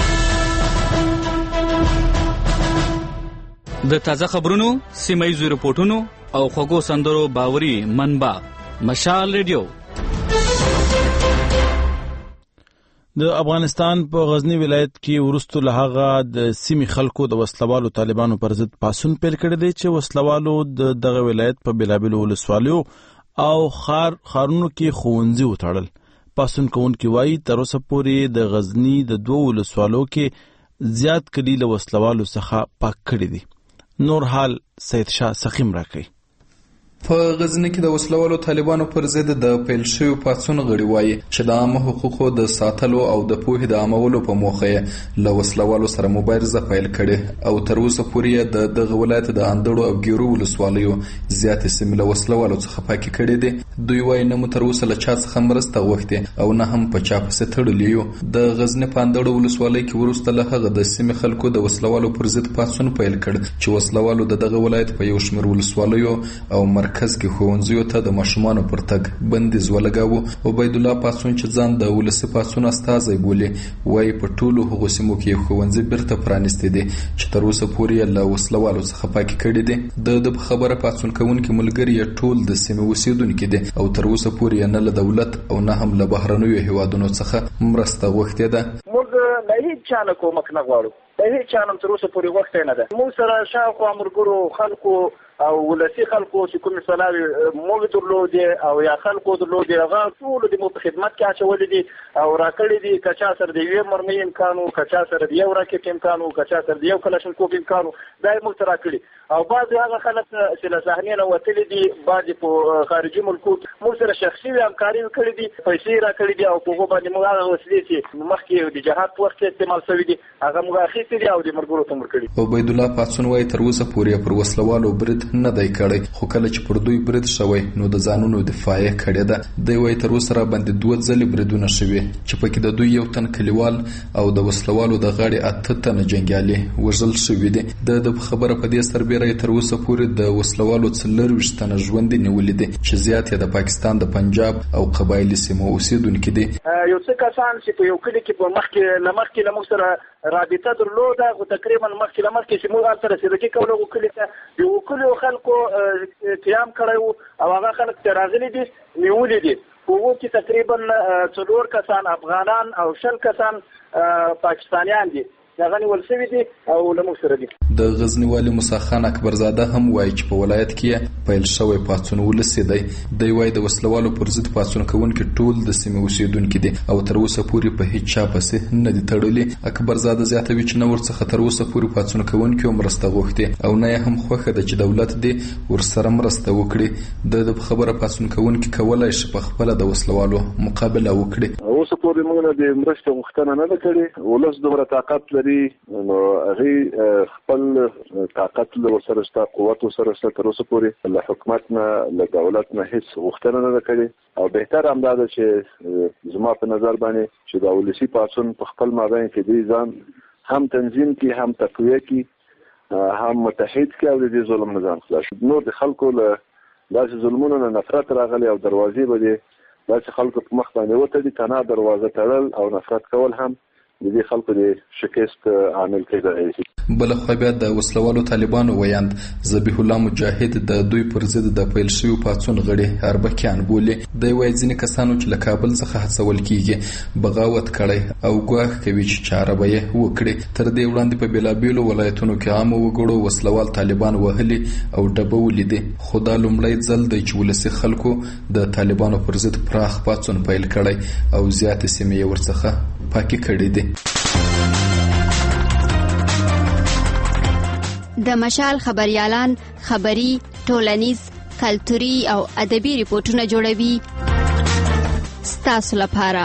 د تازه خبرونو، سیمایي رپورټونو او خوږو سندرو باوري منبع مشال ریډیو. د افغانستان په غزنی ولایت کې ورستو لهغه د سیمې خلکو د وسلوالو طالبانو پر ضد پاسون پیل کړی دی چې وسلوالو د دغه ولایت په بلابل ولسوالیو او خار خارونو کې خوندزي وټړل. پاسون کوونکي وایي تر اوسه پورې د غزنی د دوه ولسوالو کې زیات کلی له وسلوالو څخه پاک کړی دي. نور حال سید شاه سخیم راکړي. په غزنی کې د وسلوالو طالبانو پر ضد د پیل شوی پاڅون غړي وایي چې د عامه حقوقو د ساتلو او د پوهې د عامولو په موخه یې له وسلوالو سره مبارزه پیل کړې او تر اوسه پورې د دغه ولایت د اندړو او ګیرو ولسوالیو زیاتې سیمې له وسلوالو څخه پاکې کړې دي. دوی وایي نه مو تر اوسه له چا څخه مرسته غوښتې او نه هم په چا پسې تړلي یو. د غزنی په اندړو ولسوالۍ کې وروسته له هغه د سیمې خلکو د وسلوالو پر ضد پاڅون پیل کړ چې وسلوالو د دغه ولایت په یو شمېر ولسوالیو او مرکز کې ښوونځیو ته د ماشومانو پر تګ بندیز ولګاوه. عبید الله پاسون چې ځان د ولسي پاڅون استازی بولي وایي په ټولو هغو سیمو کې ښوونځي بیرته پرانیستي دي چې تر اوسه پورې له وسلوالو څخه پاکې کړي دي. د د خبره پاڅون کوونکي ملګري ټول د سیمې اوسیدونکي دي او تر اوسه پورې نه له دولت او نه هم له بهرنیو هیوادونو څخه مرسته غوښتې ده. موږ له هیڅ چا نه کومک نه غواړو. هیڅ چانم تر اوسه پورې وخت نه ده. موږ سره شاوخوا مرګرو خلکو او ولسی خلکو چې کوم سلاوي موږ درلودې او یا خلکو درلودې هغه ټول د مو په خدمت کې اچولې دي او راکړې دي کچا سره د یو مرمۍ امکانو کچا سره د یو راکټ امکانو کچا سره د یو کلاشینکوف امکانو دا موږ سره راکړي او بعض هغه خلک چې له صحنې نه وتلي دي بعض په خارجي ملکو موږ سره شخصي همکاري کړې دي پیسې راکړې دي او په هغه باندې موږ هغه وسلې چې مخکې د جهاد په وخت کې استعمال شوې دي هغه موږ اخیستې دي او د مرګورو ته ورکړي. عبید الله پاتسون وايي تر اوسه پورې پر وسلوالو برید نه دی کړی خو کله چې پر دوی برید شوی نو د ځانونو دفاع کړې ده. دوی وايي تر اوسه را باندې دوه ځلې بریدونه شوي چې پکې د دوی یو تن کلیوال او د وسلوالو د غاړې اته تنه جنګیالي وژل شوي دي. د خبره په دې سربېره تر اوسه پورې د وسلوالو څلرویشت تنه ژوندي نیولي دي چې زیات یې د پاکستان د پنجاب او قبایلي سیمو اوسیدونکي دي. یو څه کسان چې په یو کلي کې په مخکې لمخکې له موږ سره رابطه درلوده خو تقریبا مخکې لمخکې چې موږ هلته رسېدګي کوله وکلي ته د وکلو خلکو قیام کړی وو او هغه خلک چې راغلي دي نیولي دي. په هغو کې تقریبا څلور کسان افغانان او شل کسان پاکستانیان دي هغه نیول شوي دي او له موږ سره دي. د غزني والي موسی خان اکبرزاده هم وایي چې په ولایت کې پیل شوی پاڅون ولسي دی. دی وایي د وسلوالو پر ضد پاڅون کوونکي ټول د سیمې اوسیدونکي دي او تر اوسه پورې په هیڅ چا پسې نه دي تړلي. اکبرزاده زیاتوي چې نه ورڅخه تر اوسه پورې پاڅون کوونکي مرسته غوښتي او نه هم خوښه ده چې دولت دې ورسره مرسته وکړي. د خبره پاڅون کوونکي کولای شي په خپل د وسلوالو مقابله وکړي. اوسه پورې موږ د مرسته غوښتنه نه کړې ولس دومره طاقت لري نو هغه خپل طاقت له سره شته قوت سره شته تر اوسه پورې له حکومت نه له دولت نه هیڅ غوښتنه نه کړې او بهتر هم دا ده چې زما په نظر باندې چې د ولسی پاڅون په خپل مابین کې دی ځان هم تنظیم کې هم تقویه کې هم متحد کې او د ظلم نظام خلاص نو د خلکو له داسې ظلمونو نه نفرت راغلی او دروازې به داسې خلکو په مخ باندې وتړي تنها دروازه تړل او نفرت کول هم د دې خلکو د شکست عامل کېدای. بل خو بیا د وسلوالو طالبانو ویاند ذبیح الله مجاهد د دوی پر ضد د پیل شوی پاڅون غړي اربکیان بولي. د وایي ځینې کسانو چې له کابل څخه هڅول کیږي بغاوت کړي او ګواښ کوي چې چاره به یې وکړي. تر دې وړاندې په بیلابیلو ولایتونو کې عام وګړو وسلوال طالبان وهلي او ډبولي دي خو دا لومړی ځل دی چې ولسي خلکو د طالبانو پر ضد پراخ پاڅون پیل کړي او زیات سیمې ورڅخه پاکي کړي دي. د مشال خبريالان خبري ټولنیز کلتوري او ادبي ریپورتونه جوړوي ستاسو لپاره.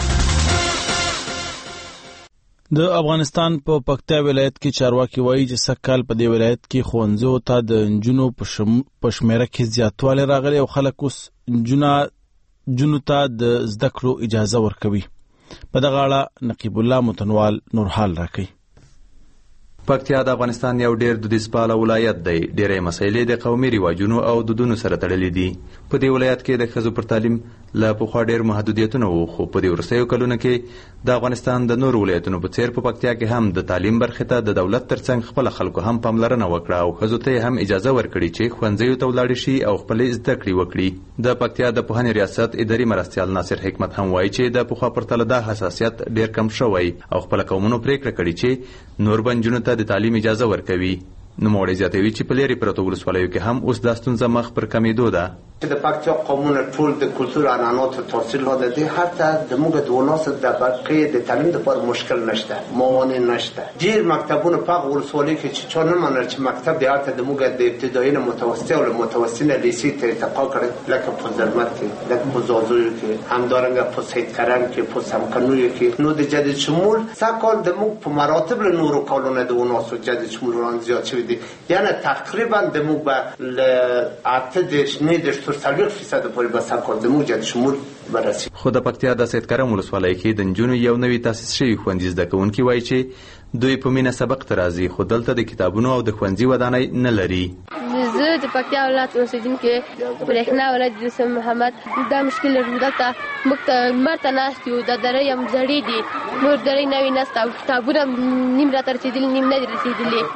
د افغانستان په پکتیا ولایت کې چارواکي وایي چې سکهال په دې ولایت کې ښوونځیو ته د نجونو په شمیره کې زیاتوالی راغلی او خلک اوس نجونو ته د زده کړو اجازه ورکوي. په دغه اړه نقیب الله متنوال نورحال راکوي. پکتیا د افغانستان یو ډیر دودیز پاله ولایت دی. ډېرې مسایلې د قومي رواجونو او دودونو سره تړلې دي. په دې ولایت کې د ښځو پر تعلیم له پخوا ډېر محدودیتونه وو خو په دې وروستیو کلونو کې د افغانستان د نورو ولایتونو په څیر په پکتیا کې هم د تعلیم برخې ته د دولت ترڅنګ خپل خلکو هم پاملرنه وکړه او ښځو ته هم اجازه ورکړي چې ښوونځیو ته ولاړ شي او خپل زده کړې وکړي. د پکتیا د پوهنې ریاست اداري مرستیال ناصر حکمت هم وایي چې د پخوا پرتله دا حساسیت ډېر کم شوی او خپل قومونو پریکړه کړې چې نور بنجونو ته د تعلیم اجازه ورکوي. نوموړی زیاتوي چې په لرې پرتو ولسوالیو کې هم اوس دا ستونزه مخ پر کمېدو ده. د پکتیا قومونه ټول د کلتور عنعنات تحصیل هاده دي حتی د موږ د وناس د برقې د تعلیم لپاره مشکل نشته موانع نشته. ډیر مکتبونه په ولسوالۍ کې چې چا نه منل چې مکتب د هغه د موږ د ابتدایي نه متوسطه او متوسطه لیسې ته ارتقا کړي لکه په زرمت کې لکه په زازوی کې همدارنګه په سید کرم کې په سمکنوی کې نو د جدید شمول سکهال د موږ په مراتب له نورو کالونه د وناس جدید شمول وړاندې زیات شوی دي یعنی تقریبا د موږ به ل اته د نه څلور فیصد پورې به سکهال د موږ جدید شمول برسي. خو د پکتیا د سید کرم ولسوالۍ کې د نجونو یو نوی تاسیس شوی ښوونځي زده کوونکي وایي چې دوی په مینه سبق ته راځي خو دلته د کتابونو او د ښوونځي ودانۍ نه لري. زه د پکتیا ولایت اوسیدونکی برېښنا ولایت یوسف محمد دا مشکل لرو دلته موږ ته لمر ته ناست یو د درې هم زړې دي نور درې نوې نسته او کتابونه نیم راته رسېدلي نیم نه دي رسېدلي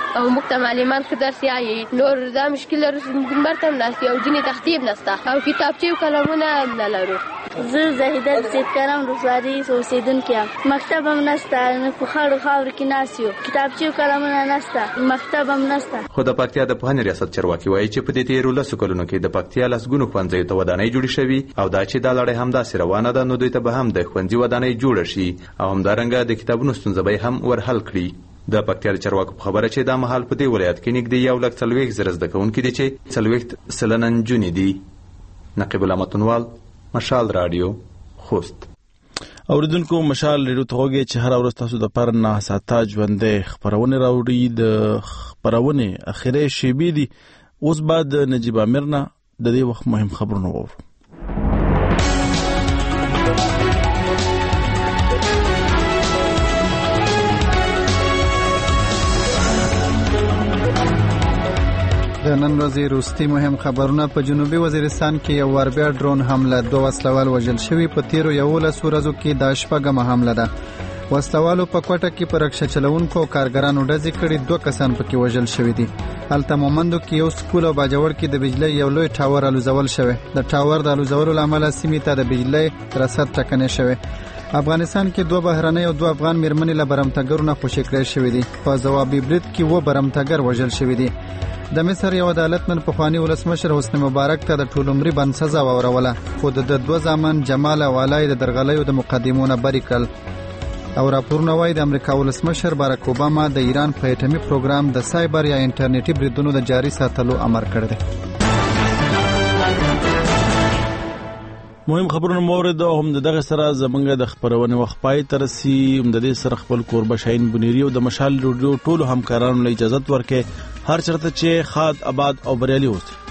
او موږ ته معلمان ښه درس یایي. نور دا مشکل لرو چې مرته هم ناست او ځینې تختې نشته او کتابچې او قلمونه هم نه لرو. زه زاهده د سید کرم رسواري اوسېدونکې یم. مکتب هم نشته، په خړو خاورو کې ناست یو. کتابچې او قلمونه نشته، مکتب هم نشته. خو د پکتیا د پوهنې ریاست چارواکي وایي چې په دې تېرو لسو کلونو کې د پکتیا لسګونو ښوونځیو ته ودانۍ جوړې شوي او دا چې دا لړۍ همداسې روانه ده نو دوی ته به هم د ښوونځي ودانۍ جوړه شي او همدارنګه د کتابونو ستونزه به هم ورحل کړي. د پکتیا د چارواکو په خبره چې دا مهال په دې ولایت کې نږدې یو لک څلوېښت زره زده کوونکي دي چې څلوېښت سلنه نجونې دي. نقیب الله متنوال، مشال رادیو، خوست. اوریدونکو، مشال ریډیو ته غوږی چې هر ورځ تاسو د پر نه ساته ژوندې خبرونه راوړي. د خبرونه اخیری شیبې دي. اوس بعد نجیب امیر نه د دې وخت مهم خبرونه وورو. د نن ورځې وروستي مهم خبرونه. په جنوبي وزیرستان کې یو وار بیا ډرون حمله، دوه وسلوال وژل شوي. په تیرو یولسو ورځو کې دا شپږمه حمله ده. وسلوالو په کوټه کې پر رکشه چلوونکو او کارګرانو ډزې کړي، دوه کسان پکې وژل شوي دي. هلته مومندو کې یو سکول او باجوړ کې د بجلی یو لوی ټاور الوزول شوی. د ټاور د الوزولو له امله سیمې ته د بجلی رسد ټکنی شوی. افغانستان کې دوه بهرنۍ او دوه افغان میرمنې له برمتګرو نه خوشي کړای شوي دي. په ځوابي برید کې و برمتګر وژل شوي دي. د مصر یو عدالت نن پخواني ولسمشر حسنی مبارک ته د ټول عمري بند سزا ووروله، خو د دوه زامن جمال او علای د درغلیو د مقدمونو بری کړل. او راپورونه وايي د امریکا ولسمشر باراک اوباما د ایران په اټومي پروګرام د سایبر یا انټرنیټي بریدونو د جاري ساتلو امر کړی دی. مهم خبرونه مورد هم دغه سره زمونږ د خبرونه وخت پای تر سي هم د دې سره خپل کوربه شاهین بنيري او د مشال ریډیو ټولو همکارانو له اجازه ورکې هر چرته چې خاد آباد او بریالي اوسئ.